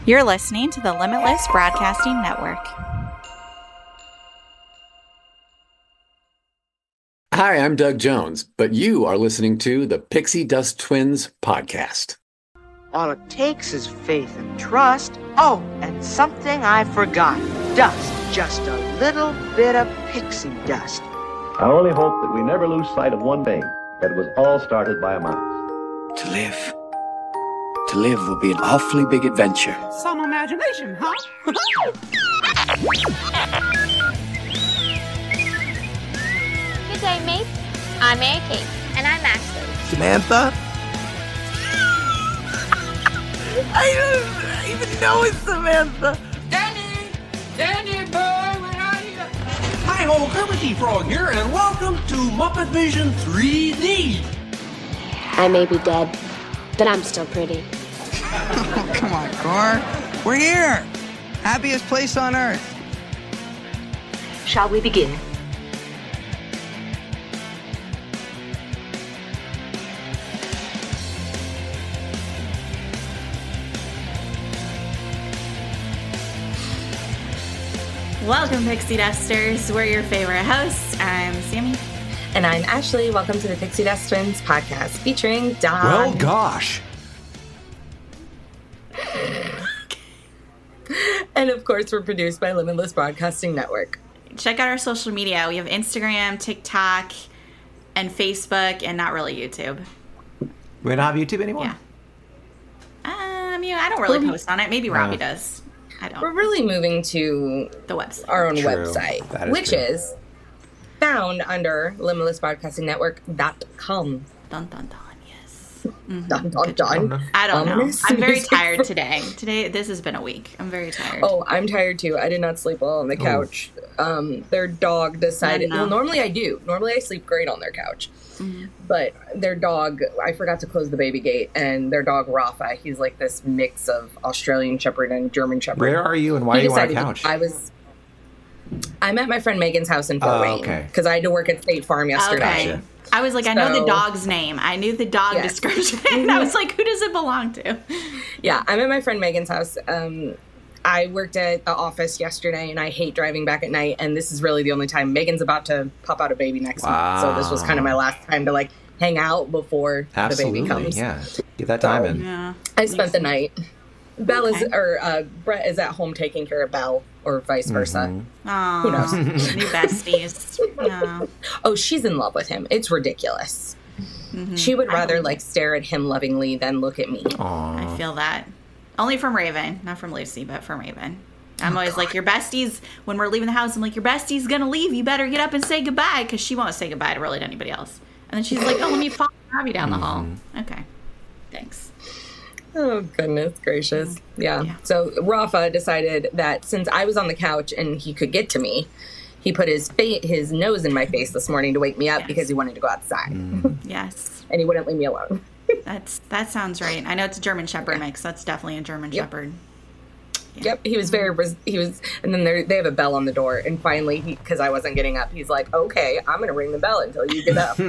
You're listening to the Limitless Broadcasting Network. Hi, I'm Doug Jones, but you are listening to the Pixie Dust Twins podcast. All it takes is faith and trust. Oh, and something I forgot. Dust. Just a little bit of pixie dust. I only hope that we never lose sight of one thing, that it was all started by a mouse. To live. To live will be an awfully big adventure. Some imagination, huh? Good day, mates. I'm Mary Kate. And I'm Ashley. Samantha? I don't even know it's Samantha. Danny boy, where are you? Hi-ho, Kermit the Frog here, and welcome to Muppet Vision 3D. I may be dead, but I'm still pretty. Oh, come on, Gar. We're here. Happiest place on earth. Shall we begin? Welcome, Pixie Dusters. We're your favorite hosts. I'm Sammy. And I'm Ashley. Welcome to the Pixie Dust Twins podcast featuring Don. Well, gosh. And of course, we're produced by Limitless Broadcasting Network. Check out our social media. We have Instagram, TikTok, and Facebook, and not really YouTube. We don't have YouTube anymore? Yeah. I don't really post on it. Maybe Robbie does. I don't. We're really moving to The website. our own True. website, That is which true. is found under limitlessbroadcastingnetwork.com. Dun, dun, dun. Yes. Dun, dun, dun. I don't know. Ominous I'm very music. tired today. This has been a week. I'm very tired. Oh, I'm tired too. I did not sleep well on the couch. Their dog decided. No. Well, normally I do. Normally I sleep great on their couch. Mm-hmm. But their dog, I forgot to close the baby gate, and their dog Rafa, he's like this mix of Australian Shepherd and German Shepherd. Where are you and why are you on a decided couch? I'm at my friend Megan's house in Fort Oh, Wayne okay. because I had to work at State Farm yesterday. Okay. I was like, I know the So- dog's name. I knew the dog Yes. description. And I was like, who does it belong to? Yeah, I'm at my friend Megan's house. I worked at the office yesterday, and I hate driving back at night. And this is really the only time. Megan's about to pop out a baby next month, so this was kind of my last time to like hang out before Absolutely, the baby comes. yeah. Get that time in. Yeah. I spent the night. Belle Okay. Brett is at home taking care of Belle, or vice versa. Aw, Who knows? New besties. No. Oh, she's in love with him. It's ridiculous. She would rather like stare at him lovingly than look at me. I feel that. Only from Raven. Not from Lucy, but from Raven. I'm always like, your besties, when we're leaving the house, I'm like, your bestie's gonna leave. You better get up and say goodbye, because she won't say goodbye to really to anybody else. And then she's like, oh, let me follow Robbie down the hall. Okay. Thanks. Oh, goodness gracious. Yeah. Yeah. So Rafa decided that since I was on the couch and he could get to me, he put his nose in my face this morning to wake me up because he wanted to go outside. Yes. And he wouldn't leave me alone. That sounds right. I know it's a German Shepherd mix. That's definitely a German Shepherd. Yep. He was and then they have a bell on the door. And finally, because I wasn't getting up, he's like, okay, I'm going to ring the bell until you get up.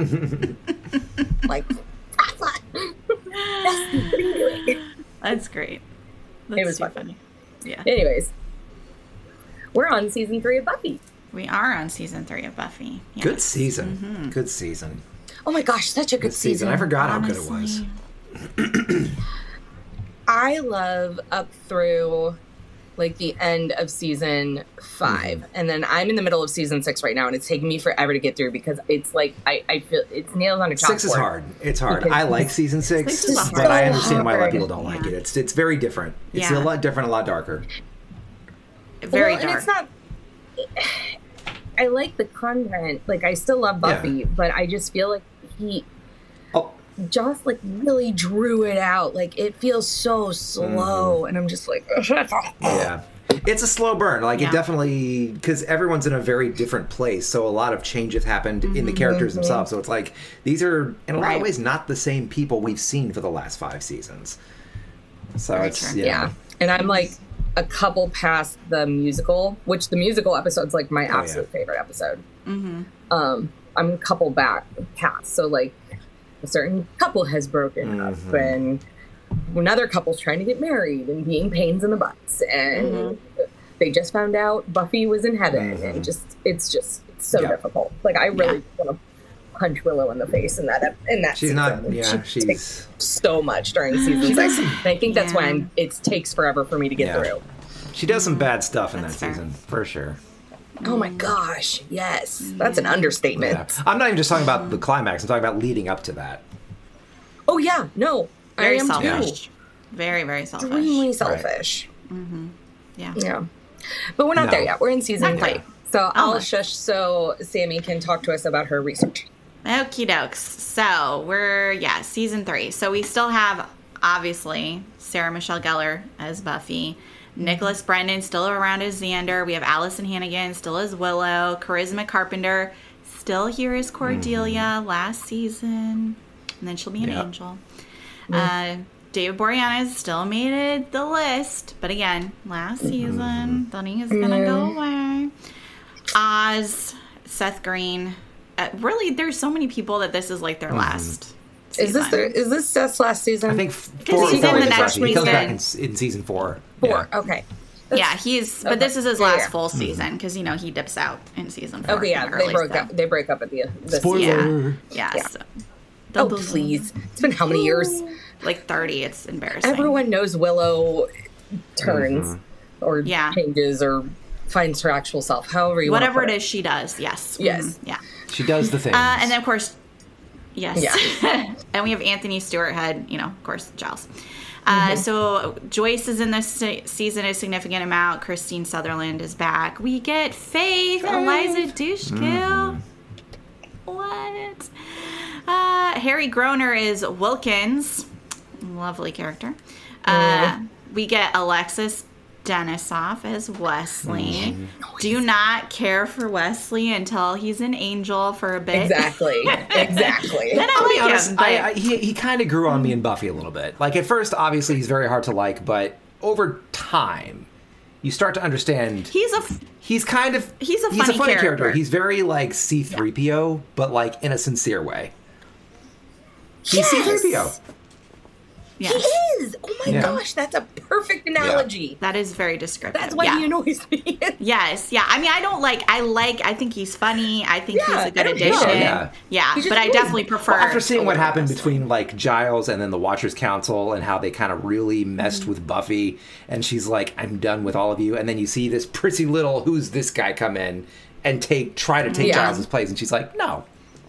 Like, Rafa, what are you doing? That's great. That's It was too fun. funny. Yeah. Anyways, we're on season 3 of Buffy. We are on season 3 of Buffy. Yes. Good season. Good season. Oh my gosh, such a good season. I forgot how good it was. Honestly. I love up through like the end of season 5. And then I'm in the middle of season 6 right now, and it's taking me forever to get through because it's like I feel it's nails on a chalkboard. 6 is hard. It's hard. I like season 6, Six is but I hard. understand why a lot of hard. people don't like it. It's very different. It's Yeah. a lot different, a lot darker. Very well, dark. And it's not. I like the content. Like I still love Buffy, but I just feel like he Oh, just like really drew it out. Like it feels so slow, and I'm just like, yeah. It's a slow burn. Like Yeah. it definitely, because everyone's in a very different place. So a lot of changes happened in the characters themselves. So it's like, these are, in a lot Right. of ways, not the same people we've seen for the last 5 seasons. So Very it's, true. yeah. And I'm like a couple past the musical, which the musical episode's like my absolute favorite episode. I'm a couple back past, so like a certain couple has broken up, and another couple's trying to get married and being pains in the butts, and they just found out Buffy was in heaven, and it's so difficult. Like, I really want to punch Willow in the face in that she's season. not. Yeah, she she's takes so much during season 6. And I think that's why it takes forever for me to get through. She does some bad stuff in that season, for sure. Oh my gosh, yes. That's an understatement. Yeah. I'm not even just talking about the climax. I'm talking about leading up to that. Oh yeah, no. Very I am selfish. too. Very, very selfish. Extremely selfish. Yeah. Yeah. But we're not there yet. We're in season 3. So I'll shush so Sammy can talk to us about her research. Okie dokes. So we're, season 3. So we still have, obviously, Sarah Michelle Gellar as Buffy. Nicholas Brendan still around as Xander. We have Allison Hannigan still as Willow. Charisma Carpenter still here as Cordelia last season. And then she'll be an angel. David Boreanaz still made the list. But again, last season, thought he was going to go away. Oz, Seth Green. Really, there's so many people that this is like their last season. Is this Seth's last season? I think he's in the next he comes back season. in season 4. 4, okay. But this is his last full season because he dips out in season 4. Okay, they break up at the Spoiler. Yeah. So, oh please! It's been how many years? Like 30. It's embarrassing. Everyone knows Willow turns or changes or finds her actual self. However you whatever want it is she does. Yes. Yes. Yeah. She does the things. And then of course, yes. Yeah. And we have Anthony Stewart Head. Of course, Giles. So Joyce is in this season a significant amount. Christine Sutherland is back. We get Faith, Eliza Dushku. What? Harry Groner is Wilkins. Lovely character. We get Alexis Denisoff as Wesley. Do not care for Wesley until he's an angel for a bit. Exactly. Then I like him. He kind of grew on me in Buffy a little bit. Like, at first, obviously, he's very hard to like, but over time, you start to understand. He's a funny character. He's very like C-3PO, but like in a sincere way. He's C-3PO. Yes. He is. Oh my gosh, that's a perfect analogy. Yeah. That is very descriptive. That's why he annoys me. Yes. Yeah. I mean, I think he's funny. I think he's a good addition. Yeah. But I definitely prefer. Well, after seeing what happened between like Giles and then the Watchers Council and how they kind of really messed with Buffy, and she's like, "I'm done with all of you," and then you see this pretty little "who's this guy" come in and try to take Giles' place, and she's like, "No,"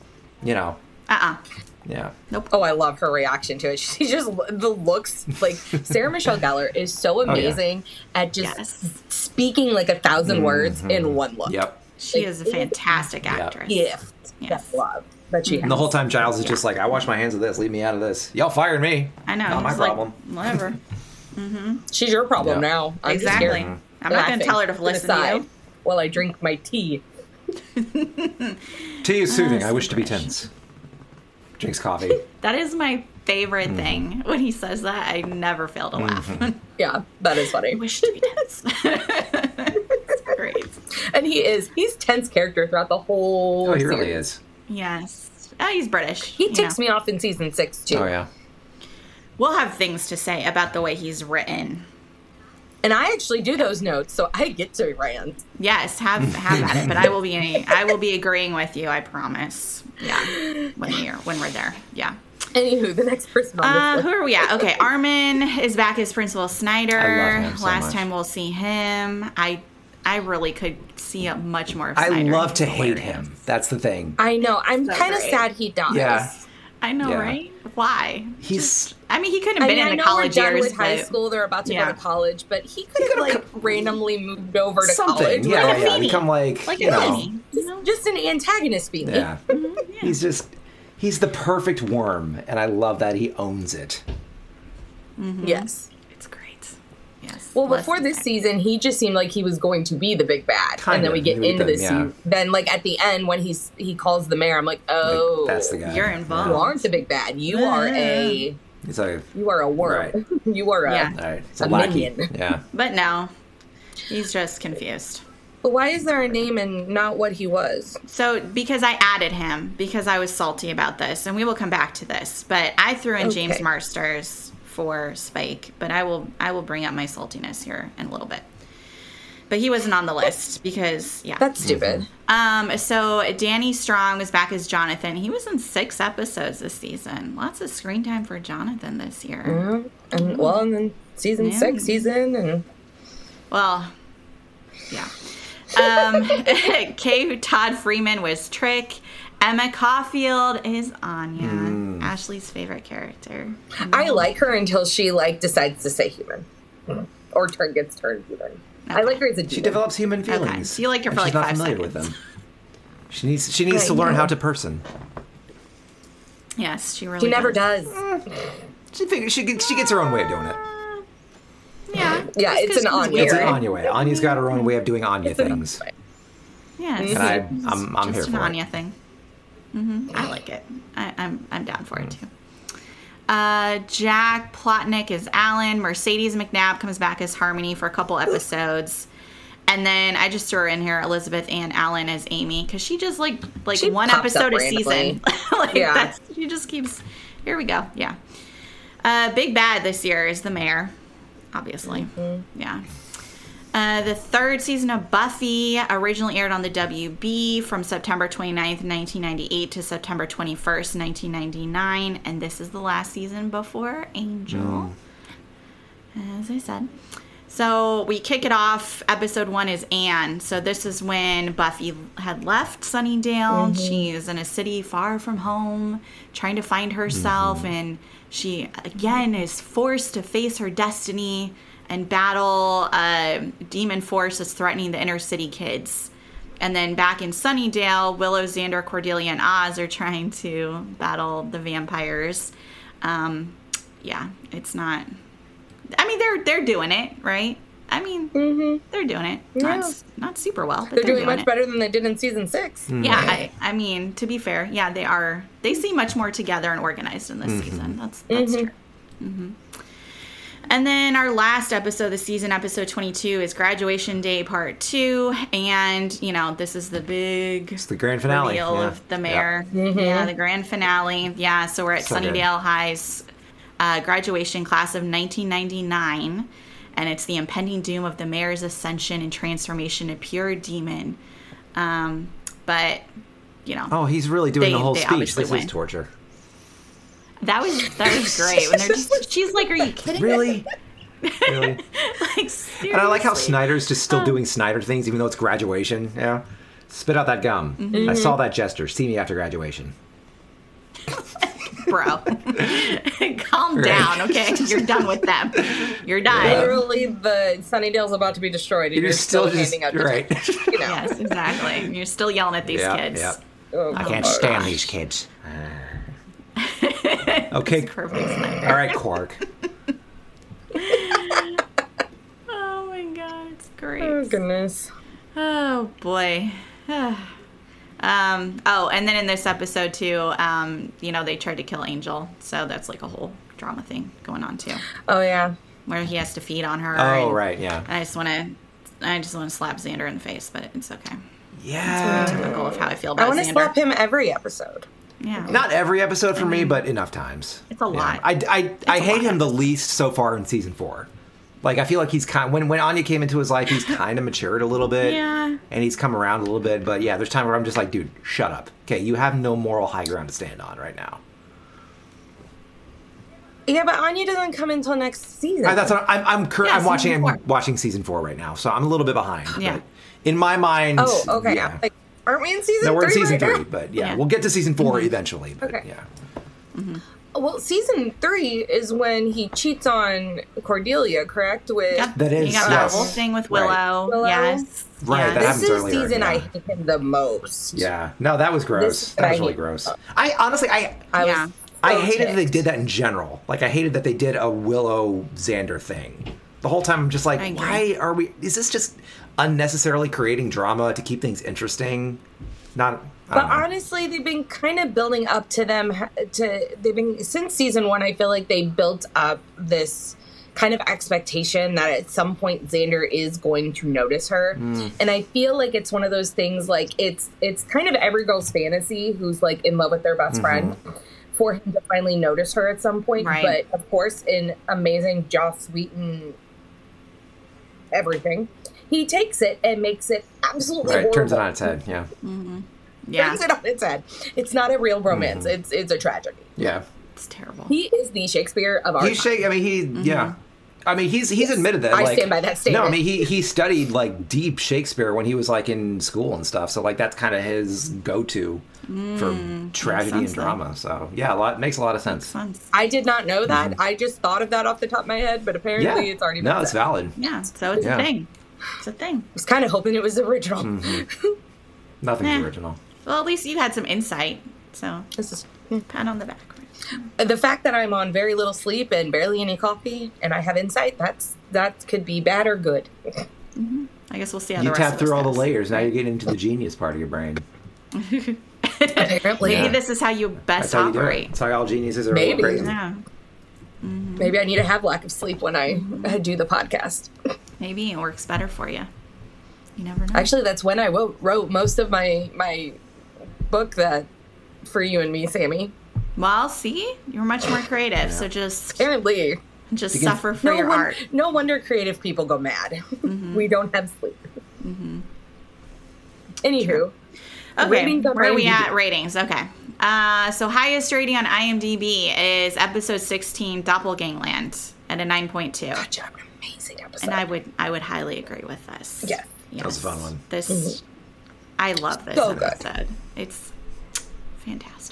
Yeah. Nope. Oh, I love her reaction to it. She just, the looks, like, Sarah Michelle Gellar is so amazing at just speaking like 1,000 words in one look. Yep. She is a fantastic actress. Yes. Love that she has. And the whole time Giles is just like, I wash my hands of this, leave me out of this. Y'all fired me. I know. Not my problem. Like, whatever. She's your problem now. I'm exactly. I'm not going to tell her to listen to you. While I drink my tea. Tea is soothing. I wish to be tense. Drinks coffee. That is my favorite thing. When he says that, I never fail to laugh. Yeah, that is funny. I wish to be tense. It's great. And he's tense character throughout the whole series. Really is. Yes. He's British. He ticks me off in season 6 too. Oh yeah. We'll have things to say about the way he's written. And I actually do those notes, so I get to rant. Yes, have at it. But I will be agreeing with you. I promise. Yeah, when we're there. Yeah. Anywho, the next person on this list. Who are we at? Okay, Armin is back as Principal Snyder. I love him so Last much. time we'll see him. I really could see much more of Snyder. I love to hate him. That's the thing. I know. I'm kind of sad he dies. Yeah. I know, right? Why? He couldn't have been in the college we're done years. With high school, they're about to go to college, but he could have randomly moved over to college. Yeah. Become just an antagonist Phoebe. Yeah. He's the perfect worm, and I love that he owns it. Yes. It's great. Yes. Well, before this season, he just seemed like he was going to be the big bad. And then we get into this season. Then, like, at the end, when he calls the mayor, I'm like, oh. That's the guy. You're involved. You aren't the big bad. You are a... You are a worm. Right. You are It's a lackey. minion. Yeah. But no, he's just confused. But why is there a name and not what he was? So, because I added him, because I was salty about this, and we will come back to this, but I threw in James Marsters for Spike, but I will bring up my saltiness here in a little bit. But he wasn't on the list because, yeah. That's stupid. So Danny Strong was back as Jonathan. He was in 6 episodes this season. Lots of screen time for Jonathan this year. Mm-hmm. And then season 6 season and... Well, yeah. Todd Freeman was Trick. Emma Caulfield is Anya, Ashley's favorite character. I like her until she decides to say human, or gets turned human. Okay. I like her as a demon. She develops human feelings. Okay. So you like her for like 5 seconds. She's not familiar with them. She needs to learn how to person. Yes, she really. She never does. She gets her own way of doing it. Yeah, it's an Anya. It's an Anya way. Anya's got her own way of doing Anya things. Yeah, and I'm here for it. Just an Anya thing. Mm-hmm. I like it. I'm down for it too. Jack Plotnick is Alan. Mercedes McNabb comes back as Harmony for a couple episodes. And then I just threw her in here, Elizabeth Ann Allen as Amy, because she just like she one episode a season. She just keeps. Here we go. Yeah. Big bad this year is the mayor, obviously. Mm-hmm. Yeah. The 3rd season of Buffy originally aired on the WB from September 29th, 1998 to September 21st, 1999. And this is the last season before Angel, as I said. So we kick it off. Episode 1 is Anne. So this is when Buffy had left Sunnydale. Mm-hmm. She's in a city far from home, trying to find herself. And she, again, is forced to face her destiny and battle a demon force that's threatening the inner city kids. And then back in Sunnydale, Willow, Xander, Cordelia, and Oz are trying to battle the vampires. It's not... I mean, they're doing it, right? I mean, they're doing it. Not super well, but they're doing much better than they did in season 6. Mm-hmm. Yeah, I mean, to be fair, yeah, they are. They seem much more together and organized in this season. That's true. Mm-hmm. And then our last episode of the season, episode 22, is Graduation Day Part 2. And, this is the big... It's the grand finale. Reveal of the mayor. Yep. Mm-hmm. Yeah, the grand finale. Yeah, so we're at Sunnydale High's graduation class of 1999. And it's the impending doom of the mayor's ascension and transformation to pure demon. But, Oh, he's really doing the whole speech. This is torture. That was great. When they're she's like, "Are you kidding me?" Really? Like, seriously. And I like how Snyder's just still doing Snyder things, even though it's graduation. Yeah, spit out that gum. Mm-hmm. I saw that gesture. See me after graduation, bro. Calm down, okay? You're done with them. You're done. Literally, the Sunnydale's about to be destroyed, and you're still handing out. Right. Yes, exactly. You're still yelling at these kids. Yeah. Oh, I can't stand these kids. Okay. All right, Quark. Oh my God, it's great. Oh goodness. Oh boy. And then in this episode too, they tried to kill Angel, so that's like a whole drama thing going on too. Oh yeah. Where he has to feed on her. Oh right, yeah. I just want to slap Xander in the face, but it's okay. Yeah. It's very typical of how I feel about Xander. I want to slap him every episode. Yeah. Not every episode for me, but enough times. It's a lot. I hate him the least so far in season 4. Like, I feel like he's kind of, when Anya came into his life, he's kind of matured a little bit. Yeah. And he's come around a little bit. But yeah, there's times where I'm just like, dude, shut up. Okay, you have no moral high ground to stand on right now. Yeah, but Anya doesn't come until next season. That's what I'm watching season 4 right now, so I'm a little bit behind. Yeah. But in my mind, oh, okay. Yeah. Like, aren't we in season 3? No, we're in season 3, now? but yeah, we'll get to season 4 eventually. But, okay. Yeah. Mm-hmm. Well, season 3 is when he cheats on Cordelia, correct? That is. You got that whole thing with Willow. Willow. Yes. Right. Yes. That happens this is earlier. Season I hate him the most. Yeah. No, that was gross. That was really gross. I honestly, I hated that they did that in general. Like, I hated that they did a Willow Xander thing. The whole time I'm just like, why are we? Is this just unnecessarily creating drama to keep things interesting? But honestly, they've been kind of building up to them. Since season 1, I feel like they built up this kind of expectation that at some point Xander is going to notice her. And I feel like it's one of those things, like it's kind of every girl's fantasy who's like in love with their best friend for him to finally notice her at some point. Right. But of course, in amazing Joss Whedon everything, he takes it and makes it absolutely horrible. Turns it on its head. Yeah. Mm-hmm. Yeah. Turns it on its head. It's not a real romance. It's a tragedy. Yeah. It's terrible. He is the Shakespeare of our time. I mean, yeah. I mean, he's admitted that. I stand by that statement. No, I mean, he studied like deep Shakespeare when he was like in school and stuff. So like that's kind of his go-to for tragedy and drama. So yeah, makes a lot of sense. I did not know that. I just thought of that off the top of my head, but apparently it's already been said. It's valid. Yeah, so it's a thing. It's a thing. I was kind of hoping it was original. Nothing's original. Well, at least you had some insight. So this is pat on the back. The fact that I'm on very little sleep and barely any coffee, and I have insight, that could be bad or good. I guess we'll see how you the rest tap of through all goes. the layers. Now you're getting into the genius part of your brain. Apparently, maybe this is how you best That's operate. That's how all geniuses are. Maybe. Crazy. Yeah. Maybe I need to have lack of sleep when I do the podcast. Maybe it works better for you. You never know. Actually, that's when I wrote most of my book that for you and me, Sammy. Well, see, you're much more creative. So just apparently suffer for your art. No wonder creative people go mad. We don't have sleep. Anywho, okay, where are we at? Ratings. Okay. So highest rating on IMDb is episode 16, Doppelgangland, at a 9.2. Good job, amazing episode. And I would highly agree with this. Yeah, yes. That was a fun one. This, I love this So episode. good. It's fantastic.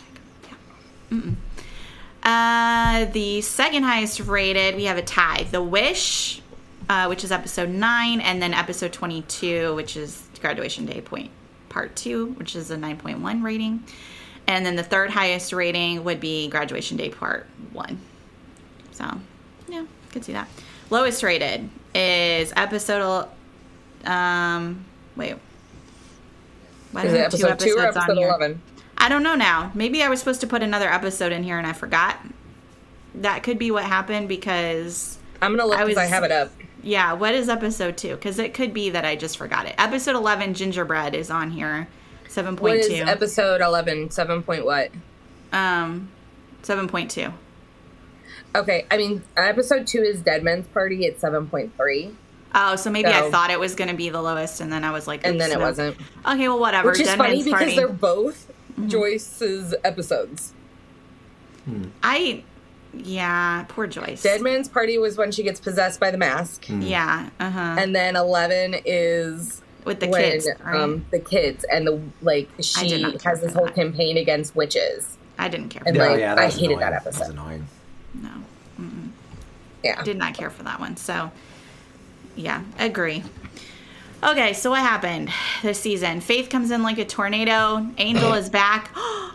The second highest rated, we have a tie. The Wish, which is episode 9, and then episode 22, which is Graduation Day Part 2, which is a 9.1 rating. And then the third highest rating would be Graduation Day Part 1. So, yeah, could see that. Lowest rated is episode... wait. Why is it episode 2 or episode 11? I don't know now. Maybe I was supposed to put another episode in here and I forgot. That could be what happened because... I'm going to look because I have it up. Yeah, what is episode 2? Because it could be that I just forgot it. Episode 11, Gingerbread, is on here. 7.2. What is episode 11? 7 point what? 7.2. Okay, I mean, episode 2 is Dead Man's Party at 7.3. Oh, so maybe I thought it was going to be the lowest, and then I was like... And then it wasn't. Okay, well, whatever. Which is Dead funny Man's because Party. they're both Joyce's episodes. Yeah, poor Joyce. Dead Man's Party was when she gets possessed by the mask. Yeah, And then 11 is... with the kids, right? The kids, and she has this whole campaign against witches. I didn't care. And I hated annoying. that episode. That was annoying. No. Yeah. Did not care for that one. So, yeah, agree. Okay, so what happened this season? Faith comes in like a tornado. Angel is back.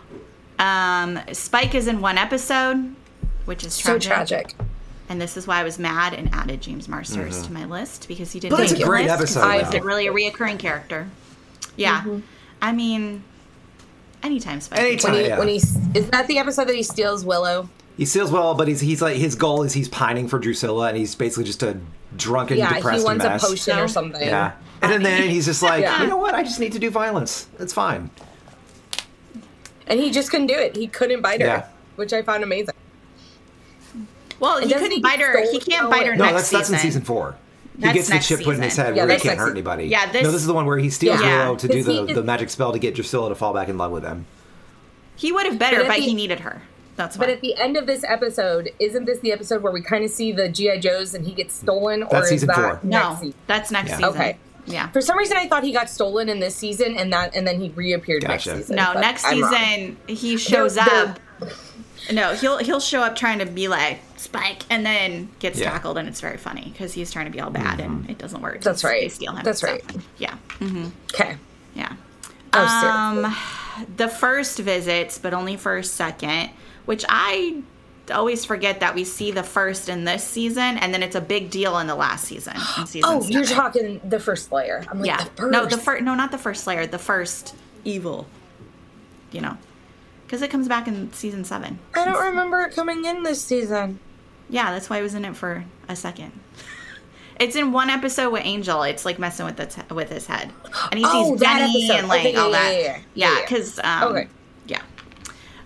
Spike is in one episode, which is tragic. So tragic. And this is why I was mad and added James Marsters to my list because he didn't But make it's a great episode. He's really a reoccurring character. Yeah. I mean, anytime Spike. When is that the episode that he steals Willow? He steals Willow, but he's like, his goal is he's pining for Drusilla, and he's basically just a drunken, depressed mess. Yeah, he wants a potion or something. Yeah. And then he's just like, you know what? I just need to do violence. It's fine. And he just couldn't do it. He couldn't bite her, which I found amazing. Well, he couldn't bite her. He can't bite her next season. No, that's in season 4. He gets the chip put in his head where he can't hurt anybody. Yeah, this is the one where he steals Willow to do the magic spell to get Drusilla to fall back in love with him. He would have bit her, but he needed her. That's why. But at the end of this episode, isn't this the episode where we kind of see the G.I. Joes and he gets stolen? That's or season is that 4. No, that's next season. Okay. Yeah. For some reason, I thought he got stolen in this season, and then he reappeared next season. No, next season he shows up. No, he'll show up trying to be like Spike, and then gets tackled, and it's very funny because he's trying to be all bad, and it doesn't work. That's right. They steal him. That's right. Yeah. Okay. Yeah. Oh, the first visits, but only for a second, which I always forget that we see the first in this season, and then it's a big deal in the last season. In season 7. You're talking the first Slayer. I'm like, the first. No, not the first Slayer. The first evil. You know, because it comes back in season 7. I don't remember it coming in this season. Yeah, that's why I was in it for a second. It's in one episode with Angel. It's like messing with his head, and he sees Denny and like all that. Yeah, because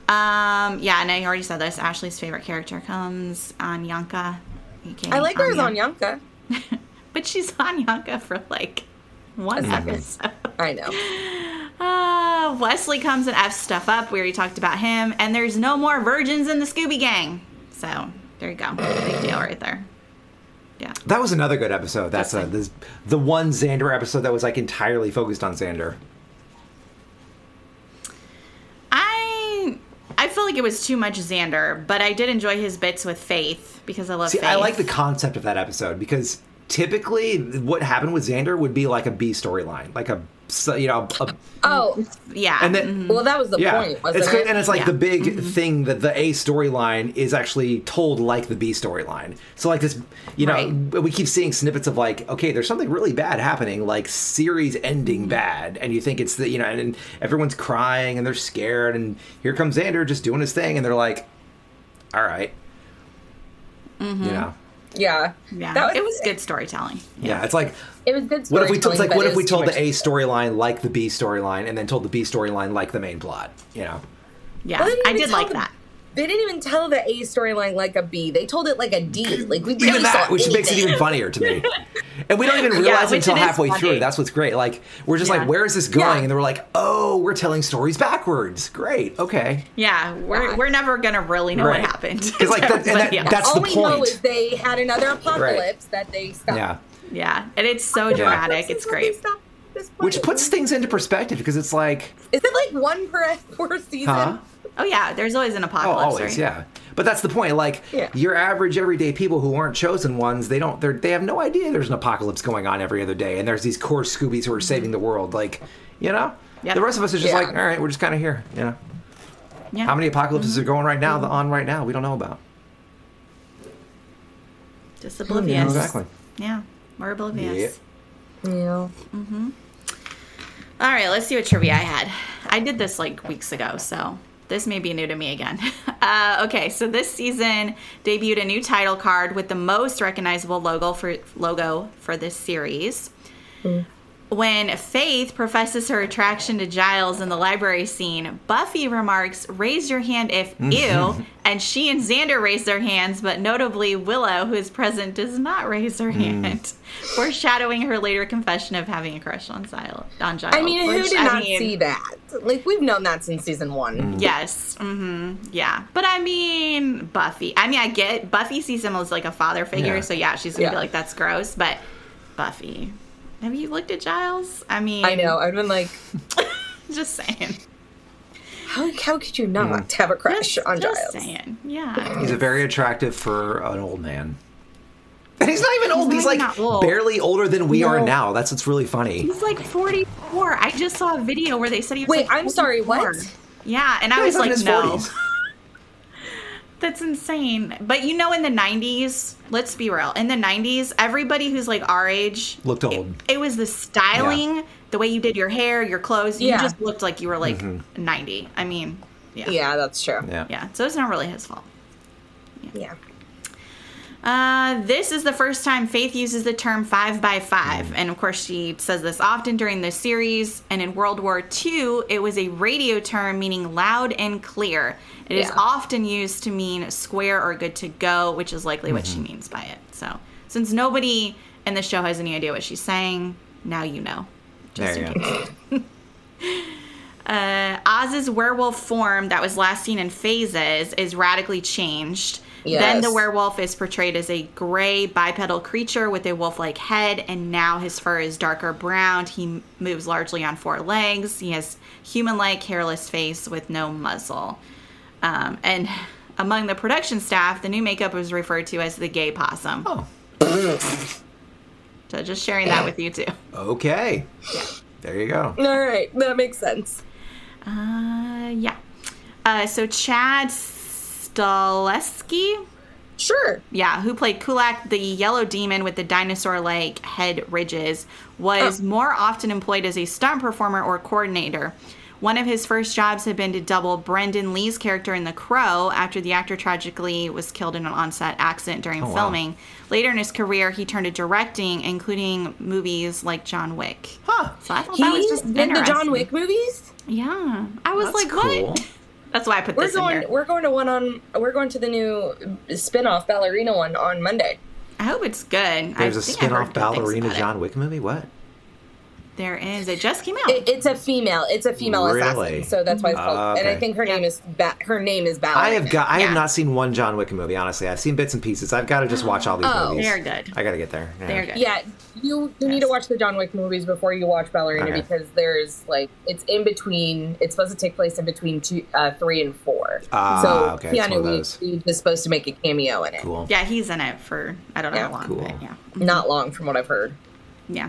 Yeah, and I already said this. Ashley's favorite character comes Anyanka. I like her as Anyanka. But she's Anyanka for like one episode. I know. Wesley comes and F's stuff up. We already talked about him. And there's no more virgins in the Scooby Gang. So, there you go. Big deal right there. Yeah. That was another good episode. That's the one Xander episode that was like entirely focused on Xander. I feel like it was too much Xander, but I did enjoy his bits with Faith because I love Faith. I like the concept of that episode because typically what happened with Xander would be like a B storyline, like yeah. And then, well, that was the point, wasn't it? And it's like the big thing that the A storyline is actually told like the B storyline. So like this, we keep seeing snippets of like, okay, there's something really bad happening, like series ending bad, and you think it's the, and everyone's crying and they're scared, and here comes Xander just doing his thing, and they're like, all right, Yeah. It was good storytelling. Yeah, it's like, it was good storytelling. What if we told the A storyline storyline like the B storyline, and then told the B storyline like the main plot? Yeah, I did like that. They didn't even tell the A storyline like a B. They told it like a D. Like we even that, which makes it even funnier to me. And we don't even realize it until halfway through. That's what's great. Like we're just like, where is this going? And then we're like, oh, we're telling stories backwards. Great. Okay. Yeah, we're never gonna really know what happened. Because like that's all the we point. know is they had another apocalypse that they stopped. Yeah, and it's so dramatic. It's great. Which puts things into perspective because it's like, is it like one per season? Huh? Oh yeah, there's always an apocalypse. Oh, always, right? yeah. But that's the point. Like your average everyday people who aren't chosen ones, they have no idea there's an apocalypse going on every other day, and there's these core Scoobies who are saving the world. Like, the rest of us are just like, all right, we're just kind of here. Yeah. How many apocalypses are going right now? On right now, we don't know about. Just oblivious. Exactly. Yeah, we're oblivious. Yeah. All right, let's see what trivia I had. I did this like weeks ago, so this may be new to me again. Okay, so this season debuted a new title card with the most recognizable logo for this series. When Faith professes her attraction to Giles in the library scene, Buffy remarks, "Raise your hand if ew," and she and Xander raise their hands, but notably Willow, who is present, does not raise her hand, foreshadowing her later confession of having a crush on Giles. I mean, who did not see that? Like, we've known that since season 1. Yes. Yeah. But I mean, Buffy. I mean, I get Buffy sees him as like a father figure, so she's going to be like, that's gross, but Buffy... Have you looked at Giles? I mean... I know. I've been like... just saying. How could you not have a crush on Giles? Just saying. Yeah. He's a very attractive for an old man. And he's not even old. He's like barely older than we are now. That's what's really funny. He's like 44. I just saw a video where they said he was Wait, I'm sorry, what? Yeah, and I was like, no. 40s. That's insane. But in the 90s, let's be real. In the 90s, everybody who's like our age looked old. It was the styling, the way you did your hair, your clothes. You just looked like you were like 90. I mean, yeah, that's true. Yeah. So it's not really his fault. Yeah. This is the first time Faith uses the term 5x5. And of course, she says this often during the series. And in World War II, it was a radio term meaning loud and clear. It is often used to mean square or good to go, which is likely what she means by it. So, since nobody in the show has any idea what she's saying, now you know. Just there you go. Oz's werewolf form that was last seen in Phases is radically changed. Yes. Then the werewolf is portrayed as a gray bipedal creature with a wolf-like head, and now his fur is darker brown. He moves largely on 4 legs. He has human-like, hairless face with no muzzle. And among the production staff, the new makeup was referred to as the gay possum. Oh. So just sharing that with you, too. Okay. Yeah. There you go. All right. That makes sense. Yeah. So Chad Stahelski? Sure. Yeah, who played Kulak, the yellow demon with the dinosaur-like head ridges, was more often employed as a stunt performer or coordinator. One of his first jobs had been to double Brendan Lee's character in The Crow after the actor tragically was killed in an on-set accident during filming. Wow. Later in his career, he turned to directing, including movies like John Wick. Huh. So I thought that was just interesting. The John Wick movies? Yeah. I was like, cool. what? That's why I put this in here. We're going to the new spin-off ballerina one on Monday. I hope it's good. There's a spin-off ballerina John Wick movie? What? There is. It just came out. It's a female assassin. So that's why it's called. Okay. And I think her name is Ballerina. I have not seen one John Wick movie, honestly. I've seen bits and pieces. I've got to just watch all these movies. They're good. I got to get there. Yeah. They're good. Yeah, you need to watch the John Wick movies before you watch Ballerina because there's it's in between. It's supposed to take place in between 3 and 4. So Keanu Reeves is supposed to make a cameo in it. Cool. Yeah, he's in it for I don't know how long, but yeah, not long from what I've heard. Yeah.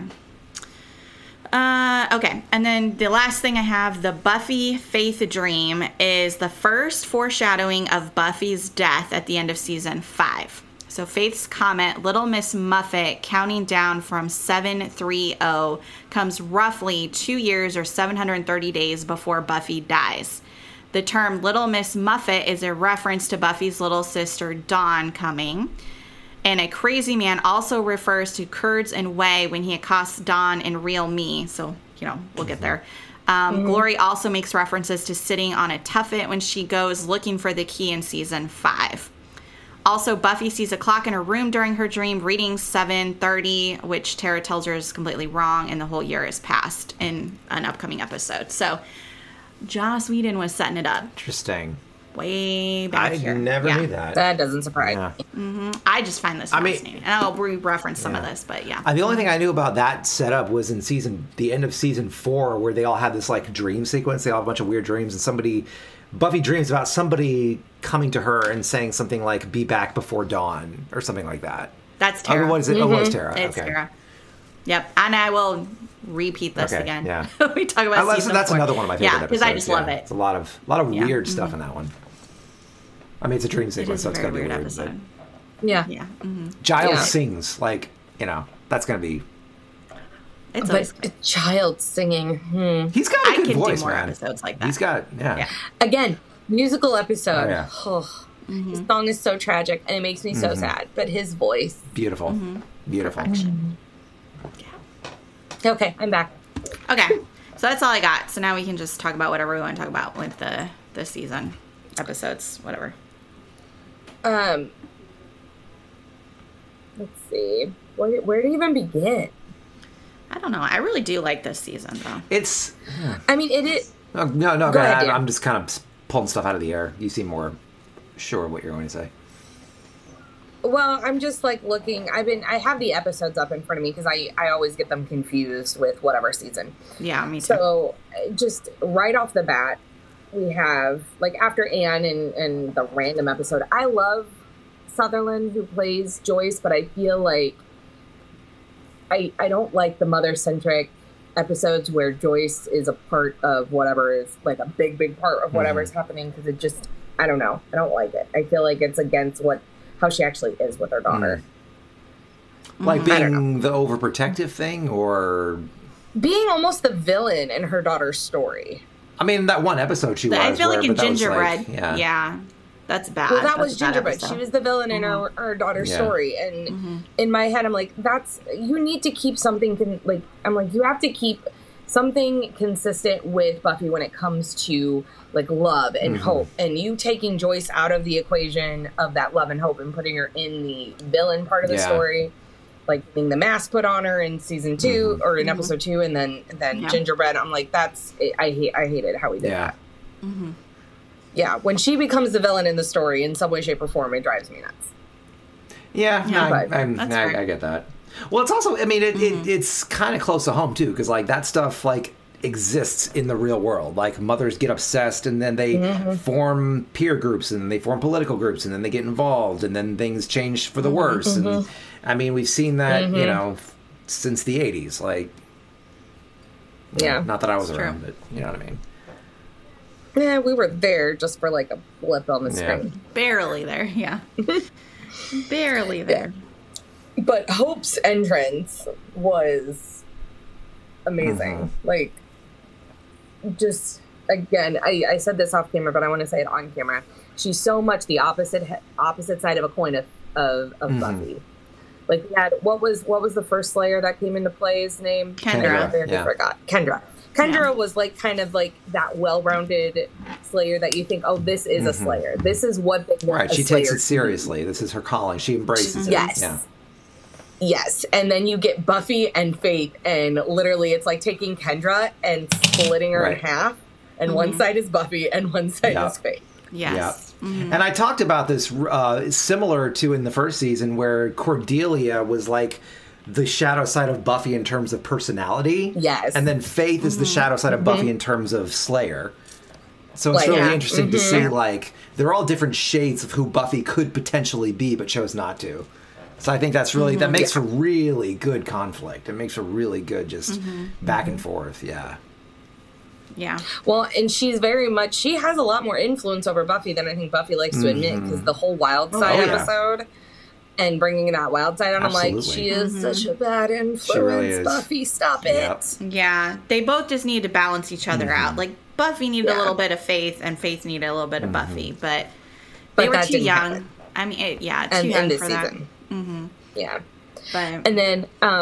Okay, and then the last thing I have, the Buffy Faith Dream, is the first foreshadowing of Buffy's death at the end of season 5. So Faith's comment, Little Miss Muffet, counting down from 730, comes roughly 2 years or 730 days before Buffy dies. The term Little Miss Muffet is a reference to Buffy's little sister Dawn coming. And a crazy man also refers to Kurds and Way when he accosts Dawn in Real Me. So, we'll get there. Glory also makes references to sitting on a tuffet when she goes looking for the key in season 5. Also, Buffy sees a clock in her room during her dream, reading 7:30, which Tara tells her is completely wrong, and the whole year has passed in an upcoming episode. So, Joss Whedon was setting it up. Interesting. Way back here. I never knew that. That doesn't surprise me. Mm-hmm. I just find this fascinating. And I'll re-reference some of this, but yeah. The only thing I knew about that setup was in the end of season 4, where they all have this dream sequence. They all have a bunch of weird dreams, and Buffy dreams about somebody coming to her and saying something like, "Be back before dawn," or something like that. That's Tara. What is it? Mm-hmm. Oh, it's Tara. It's Tara. Yep. And I will repeat this again. Yeah. We talk about season 4. That's another one of my favorite episodes. Yeah, because I just love it. It's a lot of weird stuff in that one. I mean, it's a dream sequence, so it's going to be weird. Episode. Yeah. Mm-hmm. Giles sings, that's going to be... It's always a child singing. He's got a good voice, do more man. episodes like that. He's got, Again, musical episode. Oh, yeah. Mm-hmm. His song is so tragic, and it makes me so sad. But his voice... Beautiful. Mm-hmm. Beautiful. Yeah. Okay, I'm back. Okay, so that's all I got. So now we can just talk about whatever we want to talk about with the season episodes, whatever. Let's see. Where to even begin? I don't know. I really do like this season, though. It's... I mean, it is... No, go ahead. I'm just kind of pulling stuff out of the air. You seem more sure what you're going to say. Well, I'm just looking. I have the episodes up in front of me because I always get them confused with whatever season. Yeah, me too. So just right off the bat, we have after Anne and the random episode. I love Sutherland, who plays Joyce, but I feel like I don't like the mother-centric episodes where Joyce is a part of whatever is a big part of whatever is happening, because it just, I don't know. I don't like it. I feel like it's against how she actually is with her daughter. Being the overprotective thing, or being almost the villain in her daughter's story. I mean, that one episode she was. I feel in but Gingerbread. Yeah. That's bad. Well, that was Gingerbread. She was the villain in her daughter's story. And in my head, I'm like, you need to keep something, you have to keep something consistent with Buffy when it comes to, love and hope. And you taking Joyce out of the equation of that love and hope and putting her in the villain part of the story. Getting the mask put on her in season 2 or in episode 2, and then Gingerbread. I'm like, I hated how he did that. Mm-hmm. Yeah, when she becomes the villain in the story in some way, shape, or form, it drives me nuts. Yeah, I get that. Well, it's also, I mean, it's kind of close to home too, because that stuff exists in the real world. Mothers get obsessed, and then they form peer groups, and then they form political groups, and then they get involved, and then things change for the worse. And I mean, we've seen that, since the 80s. Not that I was around, but you know what I mean. Yeah, we were there just for a blip on the screen. Barely there, yeah. Barely there. But Hope's entrance was amazing. Just, again, I said this off camera, but I want to say it on camera. She's so much the opposite side of a coin of Buffy. We had, what was the first Slayer that came into play? His name? Kendra. I forgot. Kendra Kendra was like kind of like that well-rounded Slayer that you think, oh, this is a Slayer. This is what they want. Right, she takes it seriously. This is her calling. She embraces it. Yes. Yeah. Yes, and then you get Buffy and Faith, and literally it's like taking Kendra and splitting her in half, and one side is Buffy and one side is Faith. Yes. Yeah. And I talked about this similar to in the first season where Cordelia was like the shadow side of Buffy in terms of personality. Yes. And then Faith is the shadow side of Buffy in terms of Slayer. So it's really interesting to see, like, they're all different shades of who Buffy could potentially be, but chose not to. So I think that's really, that makes for really good conflict. It makes for really good just back and forth, Yeah. Well, and she's very much, she has a lot more influence over Buffy than I think Buffy likes to admit, because the whole Wild Side episode and bringing that Wild Side on, I'm like, she is such a bad influence. She really is. Buffy, stop it. Yeah. They both just need to balance each other out. Like, Buffy needed a little bit of Faith, and Faith needed a little bit of Buffy, but they were too young. Happen. I mean, too young for that. Yeah. But, and then,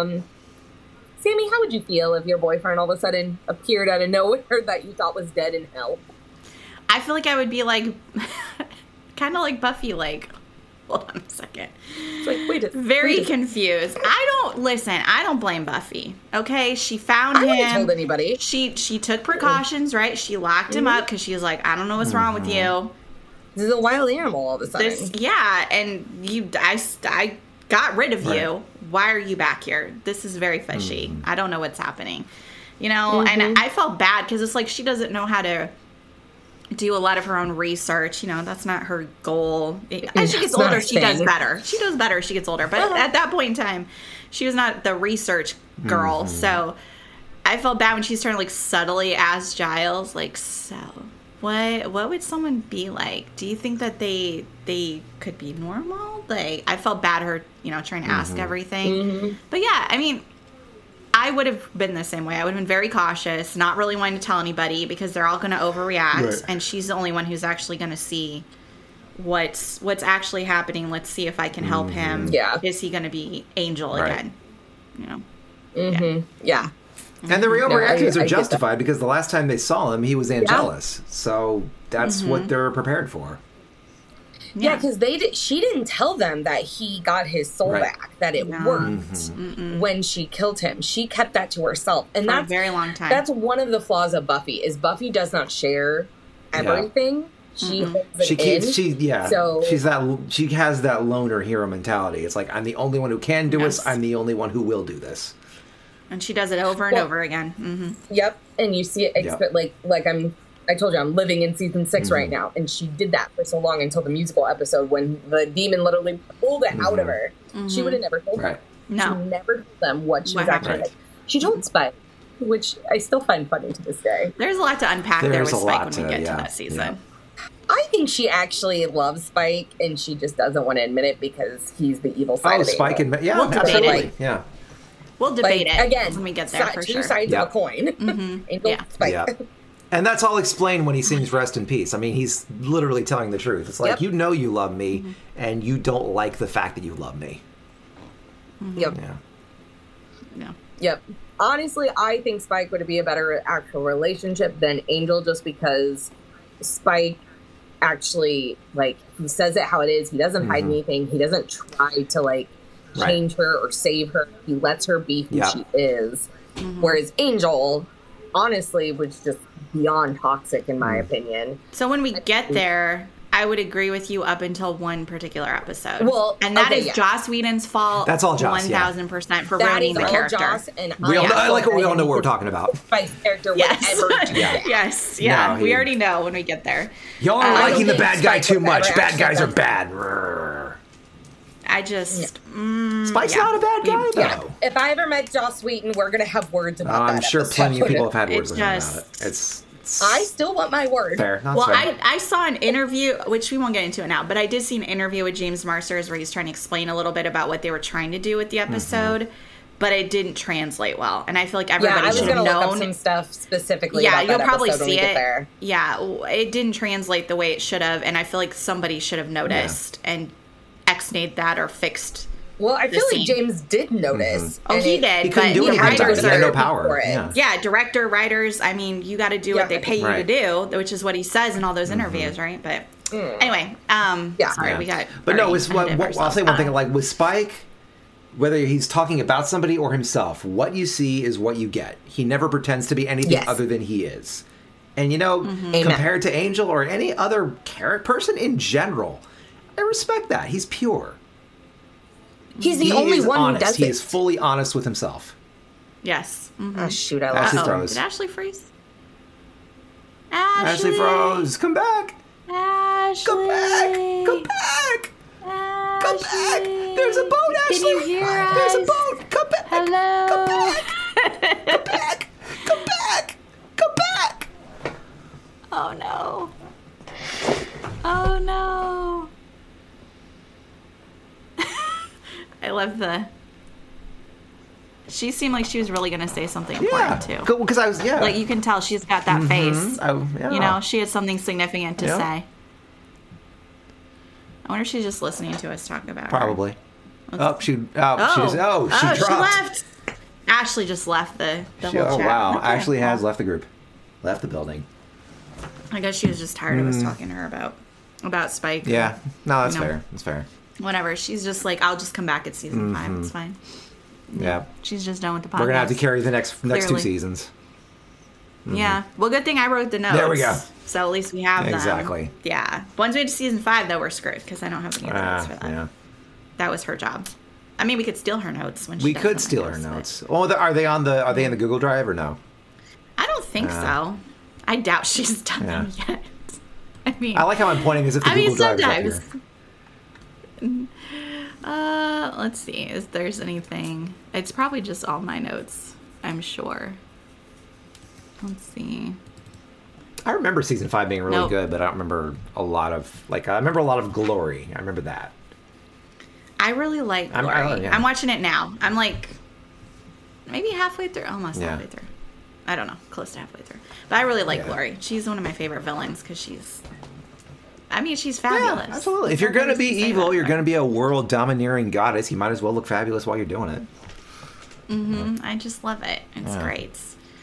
Sammy, how would you feel if your boyfriend all of a sudden appeared out of nowhere that you thought was dead in hell? I feel like I would be like, kind of like Buffy, like, hold on a second. It's like, wait very confused. I don't blame Buffy. Okay, she found him. I wouldn't have told anybody. She took precautions, right? She locked him up because she was like, I don't know what's wrong with you. This is a wild animal all of a sudden. And I got rid of you. Why are you back here? This is very fishy. I don't know what's happening. You know, and I felt bad because it's like she doesn't know how to do a lot of her own research. You know, that's not her goal. As she gets older, she does better. She does better as she gets older. But at that point in time, she was not the research girl. So I felt bad when she started like subtly ask Giles, like, so what would someone be like? Do you think that they could be normal? Like, I felt bad her, you know, trying to ask everything. But yeah, I mean, I would have been the same way. I would have been very cautious, not really wanting to tell anybody because they're all going to overreact, and she's the only one who's actually going to see what's actually happening. Let's see if I can help him. Yeah. Is he going to be Angel again? You know? Yeah. And the overreactions are justified because the last time they saw him, he was Angelus. So that's what they're prepared for. Yeah, because she didn't tell them that he got his soul back, that it worked when she killed him. She kept that to herself. And that's a very long time. That's one of the flaws of Buffy, is Buffy does not share everything. She holds it in. She has that loner hero mentality. It's like, I'm the only one who can do this. I'm the only one who will do this. And she does it over and over again. Yep. And you see it, I told you, I'm living in season 6 right now, and she did that for so long until the musical episode when the demon literally pulled it out of her. She would have never told them. No. She never told them what she was actually like. She told Spike, which I still find funny to this day. There's a lot to unpack there with Spike when we get to that season. Yeah. I think she actually loves Spike, and she just doesn't want to admit it because he's the evil side of Spike Angel. We'll debate it. Yeah. We'll debate it again when we get there, for two sure. sides of a coin. Angel, Spike. And that's all explained when he sings Rest in Peace. I mean, he's literally telling the truth. It's like, you know you love me, and you don't like the fact that you love me. Yep. Honestly, I think Spike would be a better actual relationship than Angel, just because Spike actually, like, he says it how it is. He doesn't hide anything. He doesn't try to, change her or save her. He lets her be who she is. Whereas Angel, honestly, was just beyond toxic in my opinion. So when we get there, I would agree with you up until one particular episode. Well, and that is Joss Whedon's fault. That's all Joss, 1,000% for ruining the character. Joss, and we all know what we're talking about. Spike's character would ever do that. Yes, we already know when we get there. Y'all are liking the bad guy too much. Bad guys are bad. I just... Spike's not a bad guy, though. If I ever met Joss Whedon, we're going to have words about that. I'm sure plenty of people have had words with him about it. I still want my word. Fair. Well, I saw an interview, which we won't get into it now, but I did see an interview with James Marsters where he's trying to explain a little bit about what they were trying to do with the episode, but it didn't translate well. And I feel like everybody should have known. Look up some stuff specifically about you'll that probably episode see when we it. get there. Yeah, it didn't translate the way it should have, and I feel like somebody should have noticed and ex-nayed that or fixed Well, I feel like James did notice. Oh, he did. He couldn't do anything. Writers he had no power. Yeah, director, writers. I mean, you got to do what they pay you to do, which is what he says in all those interviews, right? But anyway, sorry, we got. But no, I'll say one thing. Like with Spike, whether he's talking about somebody or himself, what you see is what you get. He never pretends to be anything other than he is. And compared to Angel or any other person in general, I respect that. He's pure. He's the only one who does it. He is fully honest with himself. Yes. Oh, shoot, I lost froze. Did Ashley freeze? Ashley froze. Come back. Ashley. Come back. Come back. Ashley. Come back. There's a boat, Ashley. Can you hear us? There's a boat. Come back. Hello. Come back. Come back. Come back. Come back. Oh, no. Oh, no. I love she seemed like she was really going to say something important, too. Because I was, Like, you can tell she's got that face. Oh, She had something significant to say. I wonder if she's just listening to us talk about Probably. her. She dropped. She left. Ashley just left the whole chat. Oh, wow. Ashley has left the group. Left the building. I guess she was just tired of us talking to her about Spike. Yeah. No, that's fair. That's fair. Whatever. She's just like, I'll just come back at season 5. It's fine. Yeah. She's just done with the podcast. We're going to have to carry the next 2 seasons. Yeah. Well, good thing I wrote the notes. There we go. So at least we have them. Exactly. Yeah. Once we get to season 5, though, we're screwed because I don't have any notes for that. Yeah. That was her job. I mean, we could steal her notes when she We could steal her notes. Well, are they in the Google Drive or no? I don't think so. I doubt she's done them yet. I mean, I like how I'm pointing as if the Google Drive is up here. Let's see if there's anything. It's probably just all my notes, I'm sure. Let's see. I remember season 5 being really good, but I don't remember a lot of I remember a lot of Glory. I remember that. I really like Glory. I'm watching it now. I'm like maybe halfway through, almost halfway through. I don't know, close to halfway through. But I really like Glory. She's one of my favorite villains because she's fabulous. Yeah, absolutely. If you're going to be evil, you're going to be a world domineering goddess. You might as well look fabulous while you're doing it. I just love it. It's great.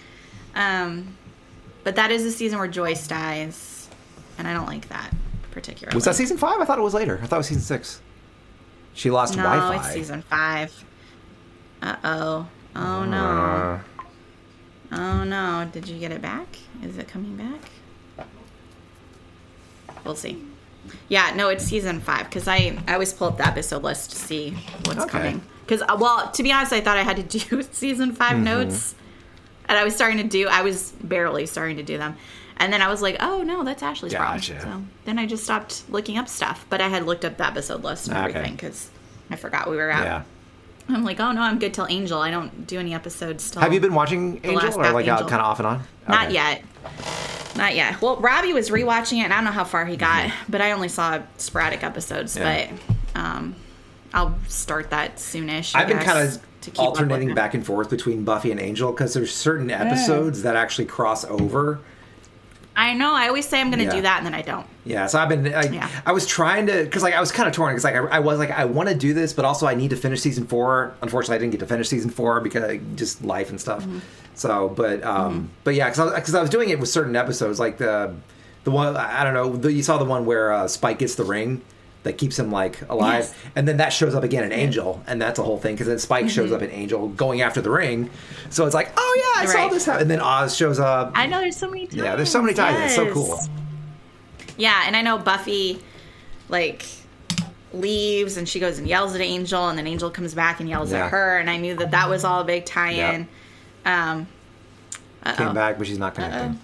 But that is the season where Joyce dies, and I don't like that particularly. Was that season 5? I thought it was later. I thought it was season 6. She lost Wi-Fi. No, it's season 5. Uh-oh. Oh, no. Oh, no. Did you get it back? Is it coming back? We'll see. Yeah, no, it's season 5, because I always pull up the episode list to see what's coming. Because, well, to be honest, I thought I had to do season 5 notes. And I was barely starting to do them. And then I was like, oh, no, that's Ashley's problem. So then I just stopped looking up stuff. But I had looked up the episode list and everything because I forgot we were out. Yeah. I'm like, oh, no, I'm good till Angel. I don't do any episodes till... Have you been watching Angel or kind of off and on? Okay. Not yet. Well, Robbie was rewatching it, and I don't know how far he got, but I only saw sporadic episodes. Yeah. But I'll start that soonish. I've been kind of alternating back and forth between Buffy and Angel because there's certain episodes that actually cross over. I know. I always say I'm going to do that, and then I don't. Yeah, so I've been... I was trying to... Because I was kind of torn. Because I was like, I want to do this, but also I need to finish season 4. Unfortunately, I didn't get to finish season 4 because just life and stuff. So, but yeah, because I was doing it with certain episodes. Like the one... I don't know. You saw the one where Spike gets the ring that keeps him, alive. Yes. And then that shows up again in Angel. And that's a whole thing. Because then Spike shows up in Angel going after the ring. So it's like, oh, yeah, I saw this happen. And then Oz shows up. I know, there's so many times. Yeah, there's so many times. Yes. It's so cool. Yeah, and I know Buffy, leaves and she goes and yells at Angel. And then Angel comes back and yells at her. And I knew that was all a big tie-in. Yep. Came back, but she's not connecting.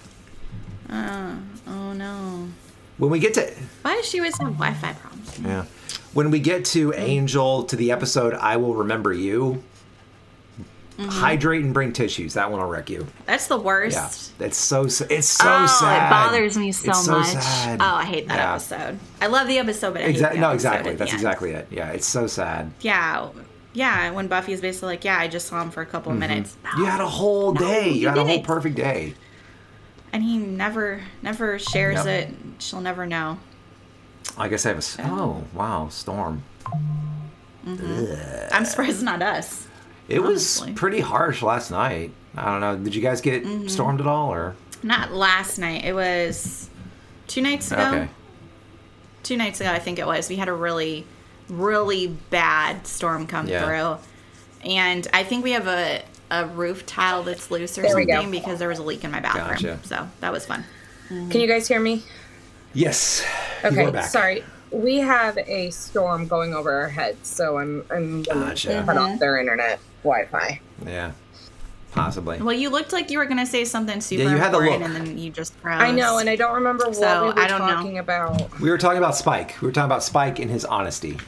Oh, no. When we get to... Why does she always have Wi-Fi problems? Yeah. When we get to Angel, to the episode, I Will Remember You, hydrate and bring tissues. That one will wreck you. That's the worst. Yeah. It's so sad. It bothers me so much. Sad. Oh, I hate that episode. I love the episode, but I hate the episode. No, exactly. That's exactly it. Yeah, it's so sad. Yeah. Yeah, when Buffy's basically like, I just saw him for a couple of minutes. No, you had a whole day. You had a whole perfect day. And he never shares it. She'll never know. I guess I have oh, wow, Storm. I'm surprised it's not us. It was pretty harsh last night. I don't know. Did you guys get stormed at all, or not last night? It was 2 nights ago. Okay. 2 nights ago, I think it was. We had a really, really bad storm come through, and I think we have a roof tile that's loose or something because there was a leak in my bathroom. Gotcha. So that was fun. Can you guys hear me? Yes. Okay. Sorry. We have a storm going over our heads, so I'm going to cut off their internet Wi-Fi. Yeah. Possibly. Well, you looked like you were going to say something super you had the important, look. and then you just froze. I know, and I don't remember what we were talking about. We were talking about Spike. We were talking about Spike and his honesty.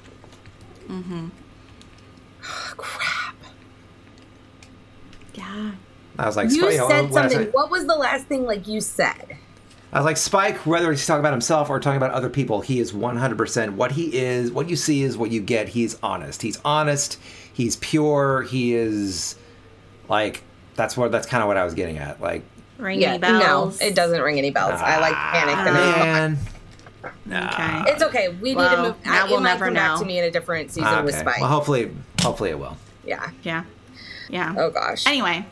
Crap. Yeah. I was like, you Spike, said something. What was the last thing you said? I was like, Spike, whether he's talking about himself or talking about other people, he is 100% what he is. What you see is what you get. He's honest. He's honest. He's pure. He is like, that's kind of what I was getting at. Like, ring any bells? No, it doesn't ring any bells. I like Panic. Man. Okay. It's okay. We need to move. Now we'll never come back to me in a different season with Spike. Well, hopefully it will. Yeah. Oh gosh. Anyway,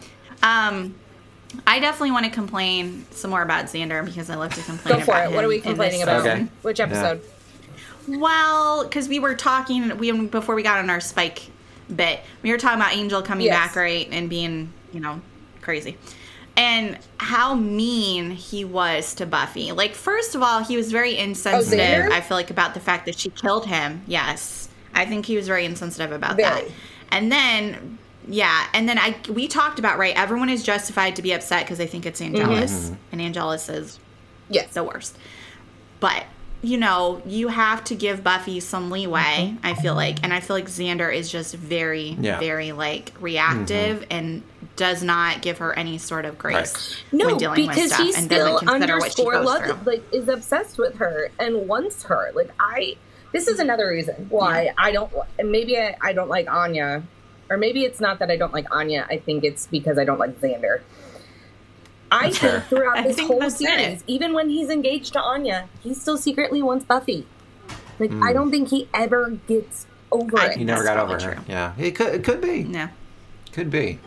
I definitely want to complain some more about Xander because I love to complain about him. Go for it. What are we complaining about? Okay. Which episode? Yeah. Well, because we were talking before we got on our Spike bit. We were talking about Angel coming back, right, and being, crazy. And how mean he was to Buffy. Like, first of all, he was very insensitive, I feel like, about the fact that she killed him. Yes. I think he was very insensitive about that. And then... Yeah, and then we talked about, right, everyone is justified to be upset because they think it's Angelus, and Angelus is the worst. But, you have to give Buffy some leeway, I feel like, and I feel like Xander is just very, very, reactive and does not give her any sort of grace when dealing with stuff and doesn't consider what she goes through. Is obsessed with her and wants her. This is another reason why I don't like Anya. Or maybe it's not that I don't like Anya. I think it's because I don't like Xander. I think throughout this whole series, even when he's engaged to Anya, he still secretly wants Buffy. I don't think he ever gets over it. He never got over her. Yeah, it could be. No, could be.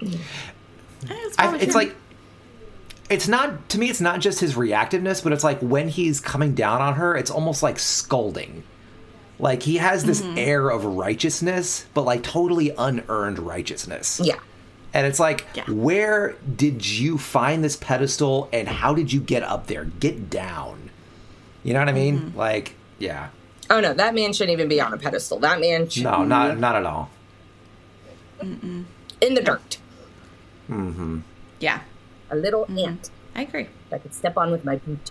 It's like, it's not, to me, it's not just his reactiveness, but it's like when he's coming down on her, it's almost like scolding. Like, he has this air of righteousness, but, totally unearned righteousness. Yeah. And it's like, where did you find this pedestal, and how did you get up there? Get down. You know what I mean? Yeah. Oh, no, that man shouldn't even be on a pedestal. That man should... No, not at all. In the dirt. Mm-hmm. Yeah. A little ant. I agree. I could step on with my boot.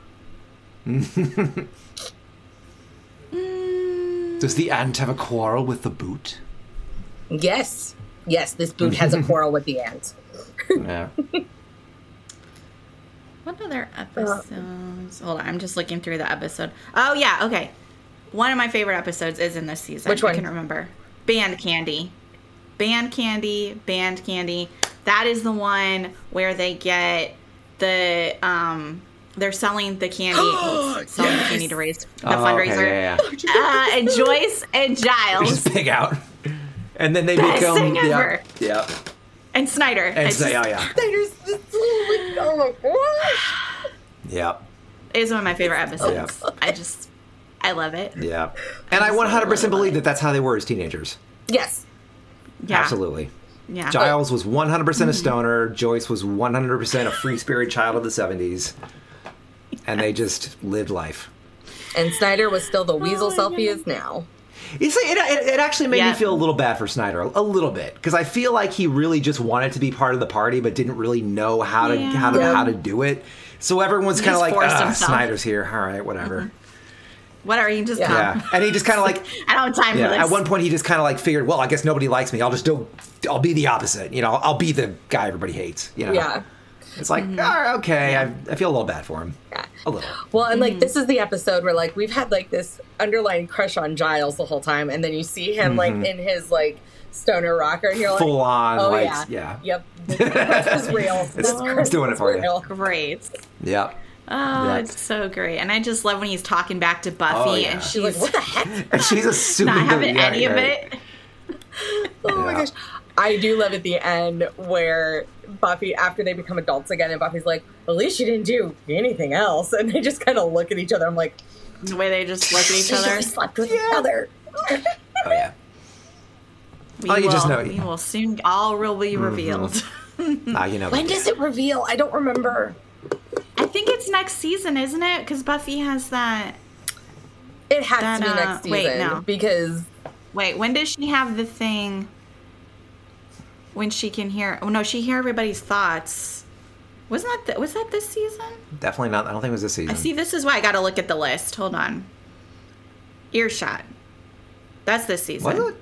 Does the ant have a quarrel with the boot? Yes. Yes, this boot has a quarrel with the ant. Yeah. What other episodes? Hold on, I'm just looking through the episode. Oh, yeah, okay. One of my favorite episodes is in this season. Which one? I can remember. Band Candy. Band Candy. That is the one where they get the... They're selling the candy, the candy to raise the fundraiser. Okay, yeah. And Joyce and Giles. Just pig out. And then they Best become... thing ever. Yeah. And Snyder. Snyder's oh my gosh. Yeah. It's one of my favorite episodes. Yeah. I love it. Yeah. And I 100% believe that that's how they were as teenagers. Yes. Yeah. Absolutely. Yeah. Giles was 100% a stoner. Joyce was 100% a free spirit child of the 70s. And they just lived life. And Snyder was still the weasel self he is now. It actually made me feel a little bad for Snyder, a little bit, because I feel like he really just wanted to be part of the party, but didn't really know how to do it. So everyone's kind of like, Snyder's here, all right, whatever. Mm-hmm. Whatever, you can just come. Yeah, and he just kind of like, I don't have time for this. At one point, he just kind of like figured, well, I guess nobody likes me. I'll be the opposite. I'll be the guy everybody hates. Yeah. It's like, okay, I feel a little bad for him. Yeah. A little. Well, and this is the episode where we've had this underlying crush on Giles the whole time, and then you see him in his stoner rocker, and you're full on, yeah. Yep. This crush is real. It's doing it for you. Great. Yep. Oh, it's so great. And I just love when he's talking back to Buffy and she's like, what the heck? And she's assuming not having any of it. Oh my gosh. I do love at the end where Buffy, after they become adults again, and Buffy's like, at least you didn't do anything else. And they just kind of look at each other. I'm like, the way they just look at each other. Slept with each other. Oh, yeah. You just know. We will soon, all will be revealed. You know. When does it reveal? I don't remember. I think it's next season, isn't it? Because Buffy has that. It has to be next season. Wait, no. Because. Wait, when does she have the thing? When she can hear. Oh, no, she hear everybody's thoughts. Was that this season? Definitely not. I don't think it was this season. I see. This is why I got to look at the list. Hold on. Earshot. That's this season. Was it?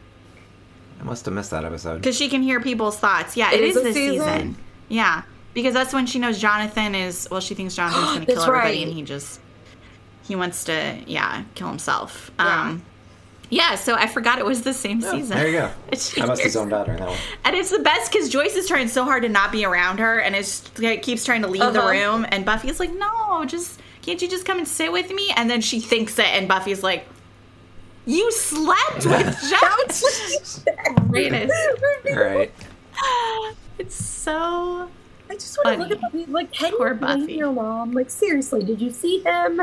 I must have missed that episode. Because she can hear people's thoughts. Yeah, it is this season. Yeah. Because that's when she knows Jonathan is, well, she thinks Jonathan's going to kill everybody, and he wants to, kill himself. Yeah, so I forgot it was the same season. There you go. I must have zoned out during that one. And it's the best because Joyce is trying so hard to not be around her, and it keeps trying to leave the room, and Buffy's like, no, can't you just come and sit with me? And then she thinks it, and Buffy's like, you slept with Jonathan. Right. It's so I just want to look at Buffy. Like, can you blame your mom? Like, seriously, did you see him?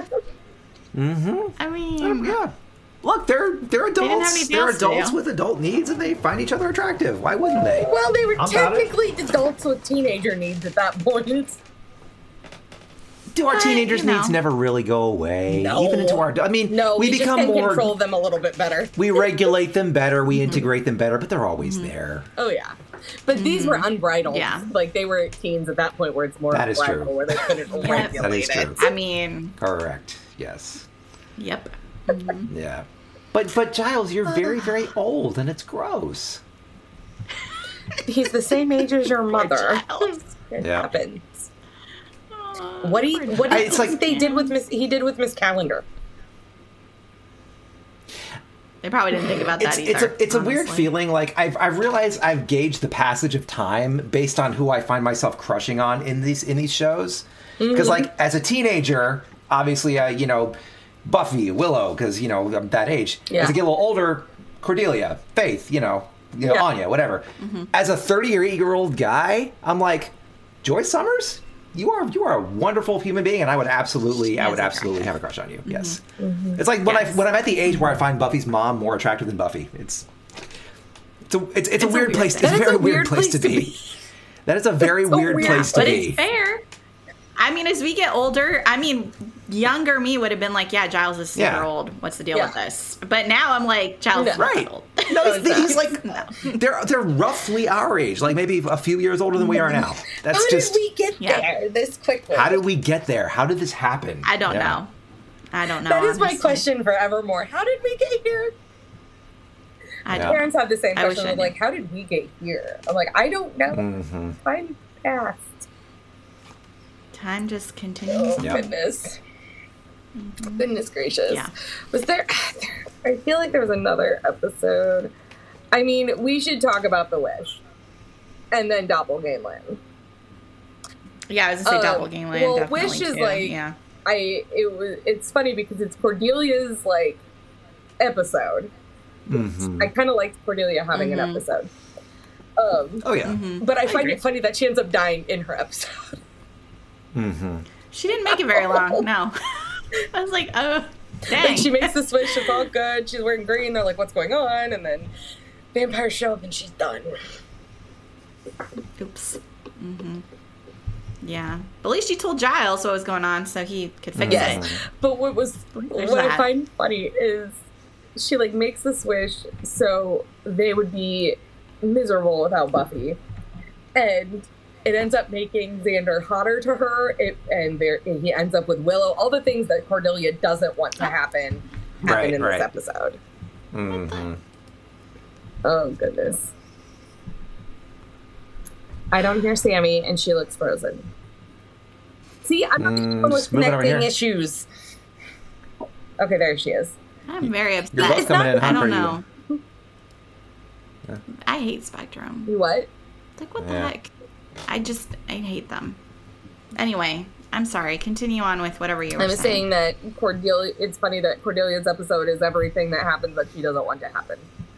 I mean, yeah. Look, they're adults. They're adults with adult needs, and they find each other attractive. Why wouldn't they? Well, they were technically adults with teenager needs at that point. Do our teenagers' needs never really go away? No. Even into our... I mean, we become just can more... control them a little bit better. We regulate them better. We integrate them better, but they're always there. Oh, yeah. But these were unbridled. Yeah. Like, they were teens at that point where it's more unbridled, where they couldn't regulate that is true. I mean... Correct. Yes. Yep. Yeah. But Giles, you're very, very old, and it's gross. He's the same age as your mother. It happens. What do you think they did with Miss Calendar? They probably didn't think about that either. It's a weird feeling. Like I've realized I've gauged the passage of time based on who I find myself crushing on in these shows. Because like as a teenager, obviously Buffy, Willow, because I'm that age. As I get a little older, Cordelia, Faith, Anya, whatever. As a 38-year-old guy, I'm like, Joyce Summers, you are a wonderful human being, and I would absolutely have a crush on you. Yes, it's like when I'm at the age where I find Buffy's mom more attractive than Buffy. It's a weird place. It's a very weird place to be. That is a very weird place to be. But it's fair. I mean, as we get older, younger me would have been like, yeah, Giles is super old. What's the deal with this? But now I'm like, Giles is not old. No, he's like, they're roughly our age, like maybe a few years older than we are now. That's How did we get there this quickly? How did we get there? How did this happen? I don't know. That is my question forevermore. How did we get here? Parents have the same question of like, how did we get here? I'm like, I don't know. Time passed. Time just continues. Oh, goodness. Goodness gracious. Yeah. Was there... I feel like there was another episode. I mean, we should talk about The Wish. And then Doppelganger. Yeah, I was going to say Doppelganger. Well, Wish is like... It's funny because it's Cordelia's, like, episode. I kind of liked Cordelia having an episode. But I find it funny that she ends up dying in her episode. She didn't make it very long. No. I was like, oh, dang. Like she makes the switch. It's all good. She's wearing green. They're like, what's going on? And then vampires show up and she's done. Oops. Yeah. But at least she told Giles what was going on so he could fix it. But what I find funny is she like makes the switch so they would be miserable without Buffy. And it ends up making Xander hotter to her, and he ends up with Willow. All the things that Cordelia doesn't want to happen in this episode. Oh, goodness. I don't hear Sammy, and she looks frozen. See, I'm not the one with connecting issues. Okay, there she is. I'm very upset. You're both coming in hot. I don't know. I hate Spectrum. You what? Like, what the heck? I hate them. Anyway, I'm sorry. Continue on with whatever you were saying. I was saying that Cordelia. It's funny that Cordelia's episode is everything that happens that she doesn't want to happen.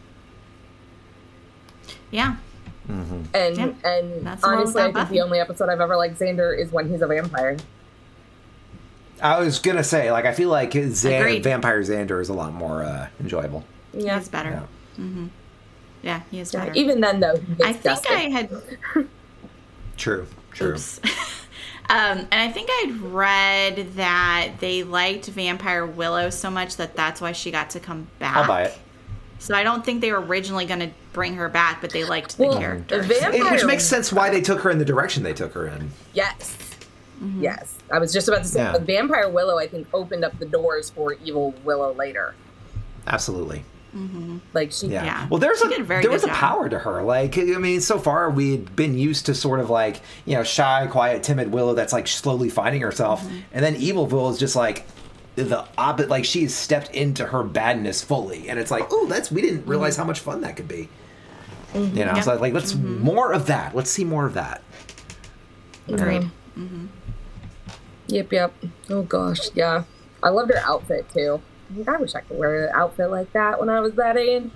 Yeah. And honestly, I think the only episode I've ever liked Xander is when he's a vampire. I was gonna say, like, I feel like Vampire Xander is a lot more enjoyable. Yeah, he's better. Yeah, he is better. Even then, though, I think I had. True. Oops. And I think I'd read that they liked Vampire Willow so much that that's why she got to come back. I'll buy it. So I don't think they were originally going to bring her back, but they liked the character. Which makes sense why they took her in the direction they took her in. Yes. Yes. I was just about to say, Vampire Willow, I think, opened up the doors for Evil Willow later. Absolutely. Like, she... Yeah. Well, there was a power to her. Like, I mean, so far we'd been used to sort of like, you know, shy, quiet, timid Willow that's like slowly finding herself. And then Evil Willow is just like the opposite. Like, she's stepped into her badness fully. And it's like, oh, we didn't realize how much fun that could be. You know, so like, let's more of that. Let's see more of that. Agreed. Yep. Oh, gosh. Yeah. I loved her outfit, too. I wish I could wear an outfit like that when I was that age.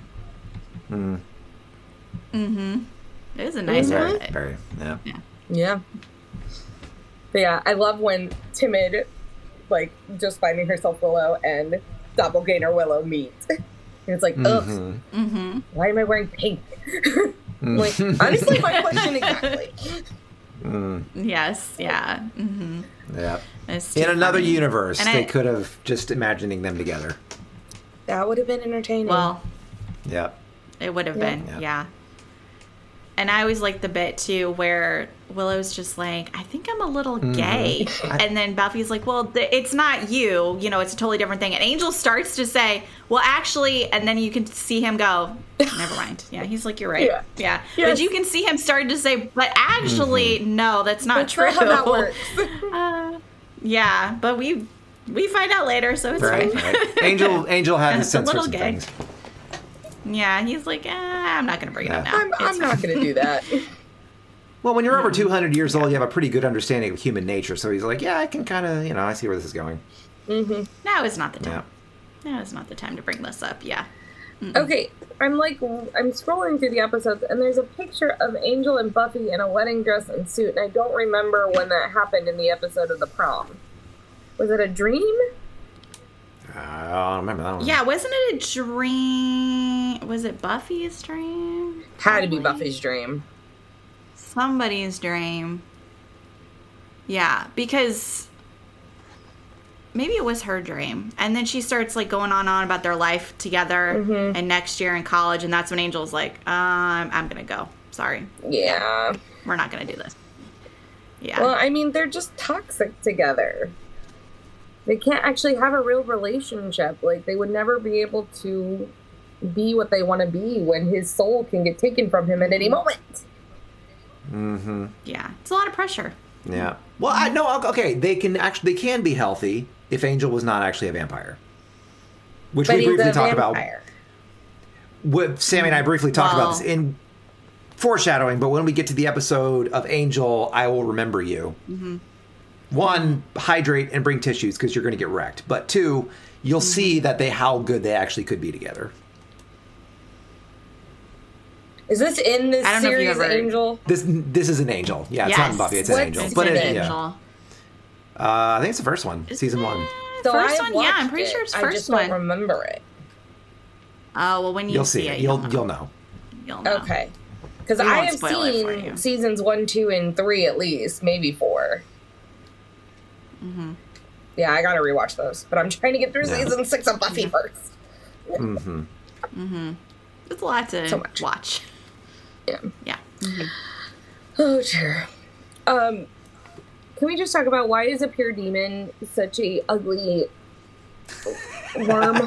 It is a nice outfit. Very, Yeah. But yeah, I love when timid, like, just finding herself Willow and doppelganger Willow meet. And it's like, ugh. Why am I wearing pink? Like, honestly, my question exactly. Yes, yeah. Yeah. In another universe, they could have just imagining them together. That would have been entertaining. Well, yeah. It would have been, yeah. And I always liked the bit, too, where Willow's just like, I think I'm a little gay. And then Buffy's like, well, it's not you. You know, it's a totally different thing. And Angel starts to say, well, actually, and then you can see him go, never mind. Yeah, he's like, you're right. Yeah. Yes. But you can see him starting to say, but actually, no, that's not true. How that works. Yeah, but we find out later, so it's fine. Right. Angel had his sense for some things. Yeah, he's like, I'm not going to bring it up now. I'm not going to do that. Well, when you're over 200 years old, you have a pretty good understanding of human nature. So he's like, yeah, I can kind of, I see where this is going. Now is not the time. Now is not the time to bring this up, Okay, I'm scrolling through the episodes, and there's a picture of Angel and Buffy in a wedding dress and suit, and I don't remember when that happened in the episode of the prom. Was it a dream? I don't remember that one. Yeah, wasn't it a dream? Was it Buffy's dream? Had to be Buffy's dream. Somebody's dream. Yeah, because maybe it was her dream. And then she starts like going on about their life together and next year in college, and that's when Angel's like, I'm gonna go. Sorry. Yeah. We're not gonna do this. Yeah. Well, I mean, they're just toxic together. They can't actually have a real relationship. Like, they would never be able to be what they want to be when his soul can get taken from him at any moment. Yeah. It's a lot of pressure. Yeah. Well, okay. They can be healthy if Angel was not actually a vampire. Which we briefly talked about. Sammy and I briefly talked about this in foreshadowing, but when we get to the episode of Angel, I Will Remember You. One, hydrate and bring tissues because you're going to get wrecked. But two, you'll see that how good they actually could be together. Is this in this series, Angel? This is an Angel. Yeah, it's not in Buffy. It's an Angel. It's an Angel. I think it's the first one, season 1. So first one, yeah, I'm pretty sure it's first one. I just don't remember it. Oh well, when you'll see it, you'll know. You'll know. Okay, because I have seen seasons 1, 2, and 3 at least, maybe 4. Yeah, I gotta rewatch those, but I'm trying to get through season 6 of Buffy first. It's a lot to watch. Yeah. Oh, dear. Can we just talk about why is a pure demon such a ugly worm?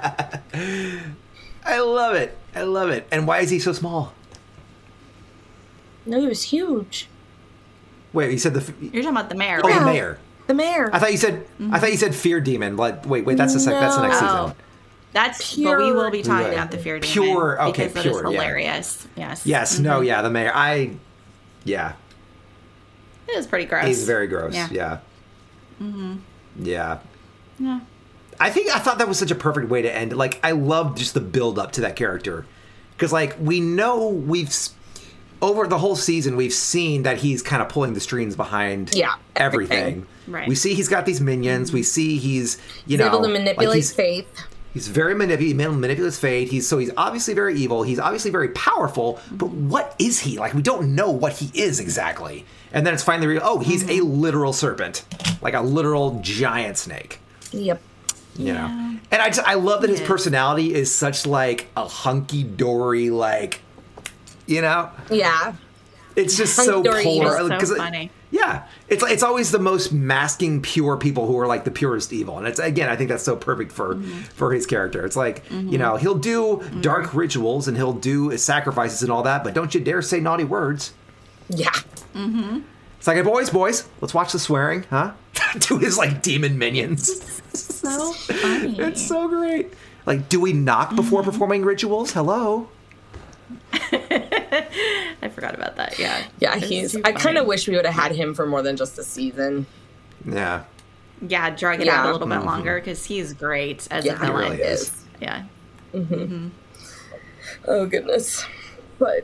I love it. And why is he so small? No, he was huge. Wait, you said you're talking about the mayor. Oh, right? The mayor. The mayor. I thought you said fear demon. Like, wait, that's the next season. That's pure. But we will be talking about the fear demon. Pure. Okay, because pure. That is hilarious. Yeah. Yes. No. Yeah. The mayor. Yeah. It is pretty gross. He's very gross. Yeah. Mm-hmm. Yeah. Yeah. I thought that was such a perfect way to end it. Like, I loved just the build up to that character. Because, like, we know over the whole season, we've seen that he's kind of pulling the strings behind everything. Right. We see he's got these minions. We see he's able to manipulate Faith. He's very manipulates Fate. He's obviously very evil. He's obviously very powerful. But what is he? Like, we don't know what he is exactly. And then it's finally he's a literal serpent, like a literal giant snake. Yep. You know, and I love that his personality is such like a hunky dory, like, you know. Yeah. It's just so polar. So funny. Yeah, it's always the most masking pure people who are like the purest evil, and it's again I think that's so perfect for his character. It's like you know, he'll do dark rituals and he'll do sacrifices and all that, but don't you dare say naughty words. Yeah. Mm-hmm. It's like, hey, boys, let's watch the swearing, huh? To his like demon minions. So funny. It's so great. Like, do we knock before performing rituals? Hello. I forgot about that. Yeah. Yeah, I kind of wish we would have had him for more than just a season. Yeah. Yeah, drag it out a little bit longer because he's great as a villain. He really is. Yeah. Oh goodness. But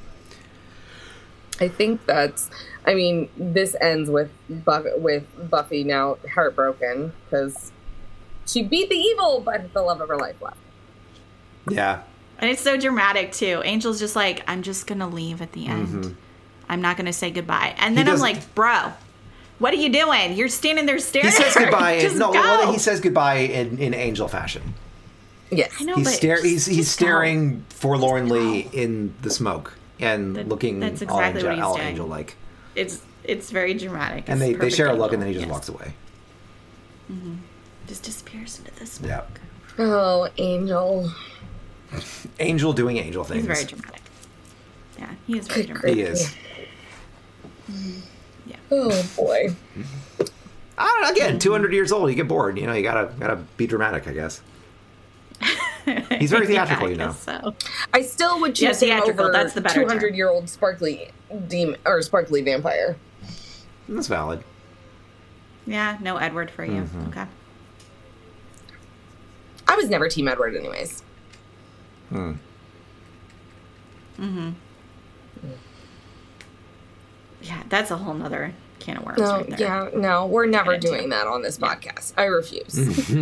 I think this ends with Buffy now heartbroken because she beat the evil, but the love of her life left. Yeah. And it's so dramatic, too. Angel's just like, I'm just going to leave at the end. I'm not going to say goodbye. And then I'm like, bro, what are you doing? You're standing there staring. He says goodbye. Go. He says goodbye in Angel fashion. Yes. I know, he's staring forlornly in the smoke and looking that's exactly all what he's angel like. It's very dramatic. And they share a look and then he just walks away. Just disappears into the smoke. Yeah. Oh, Angel. Angel doing angel things. He's very dramatic. Yeah, he is very dramatic. He is. Yeah. Oh boy. I don't know, again, 200 years old, you get bored. You know, you gotta be dramatic, I guess. He's very theatrical, you know. So. I still would choose him over that's the better 200-year-old sparkly demon or sparkly vampire. That's valid. Yeah, no Edward for you. Okay. I was never Team Edward, anyways. Yeah, that's a whole nother can of worms right there. Yeah, no, we're never doing that on this podcast. I refuse.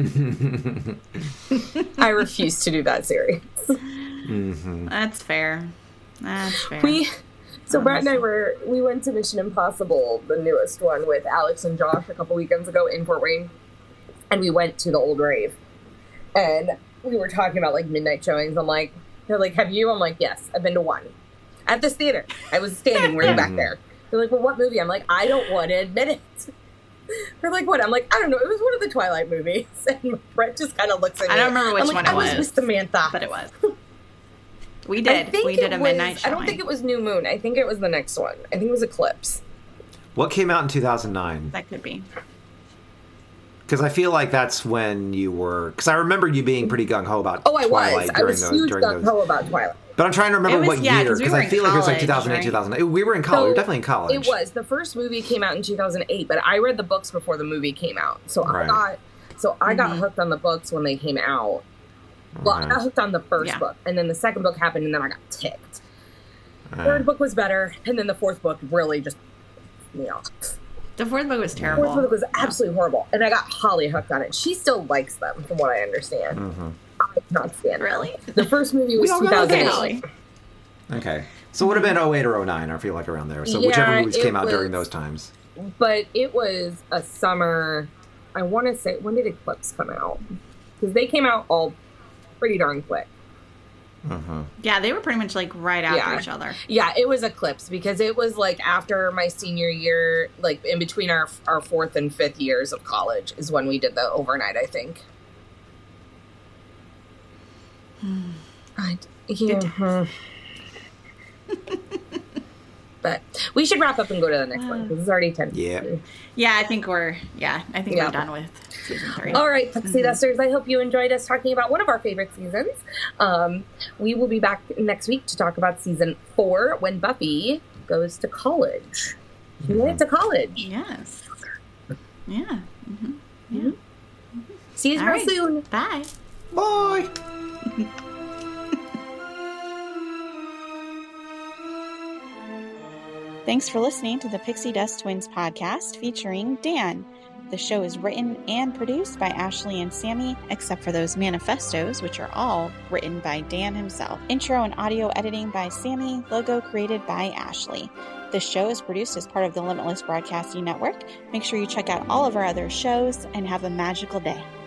I refuse to do that series. That's fair. That's fair. Brett and I we went to Mission Impossible, the newest one, with Alex and Josh a couple weekends ago in Fort Wayne, and we went to the Old Rave, and we were talking about like midnight showings. I'm like, they're like, have you? I'm like, yes, I've been to one at this theater. I was standing right back there. They're like, well, what movie? I'm like, I don't want to admit it. They're like, what? I'm like, I don't know. It was one of the Twilight movies. And Brett just kind of looks at me. I don't remember which one it was. I was with Samantha. But it was. We did a midnight showing. I don't think it was New Moon. I think it was the next one. I think it was Eclipse. What came out in 2009? That could be. Because I feel like that's when you were... Because I remember you being pretty gung-ho about Twilight. I was huge gung-ho about Twilight. But I'm trying to remember what year, because I feel like it was like 2008, right? 2009. We were in college. We were definitely in college. It was. The first movie came out in 2008, but I read the books before the movie came out. So I got hooked on the books when they came out. Well, I got hooked on the first book, and then the second book happened, and then I got ticked. Third book was better, and then the fourth book really just pissed me off. The fourth book was terrible. The fourth book was absolutely horrible, and I got Holly hooked on it. She still likes them, from what I understand. I did not stand really. The first movie was 2008. Okay, so it would have been 08 or 09. I feel like around there. So whichever movies came out during those times. But it was a summer. I want to say, when did Eclipse come out? Because they came out all pretty darn quick. Yeah, they were pretty much like right after each other. Yeah, it was Eclipse because it was like after my senior year, like in between our fourth and fifth years of college is when we did the overnight, I think. But we should wrap up and go to the next one because it's already 10. Yeah, I think we're done with season 3. All right, Pixie Dusters, I hope you enjoyed us talking about one of our favorite seasons. We will be back next week to talk about season 4 when Buffy goes to college. She went to college. Yes. Yeah. Mm-hmm. Yeah. Mm-hmm. See you real soon. Bye. Bye. Thanks for listening to the Pixie Dust Twins podcast featuring Dan. The show is written and produced by Ashley and Sammy, except for those manifestos, which are all written by Dan himself. Intro and audio editing by Sammy, logo created by Ashley. This show is produced as part of the Limitless Broadcasting Network. Make sure you check out all of our other shows and have a magical day.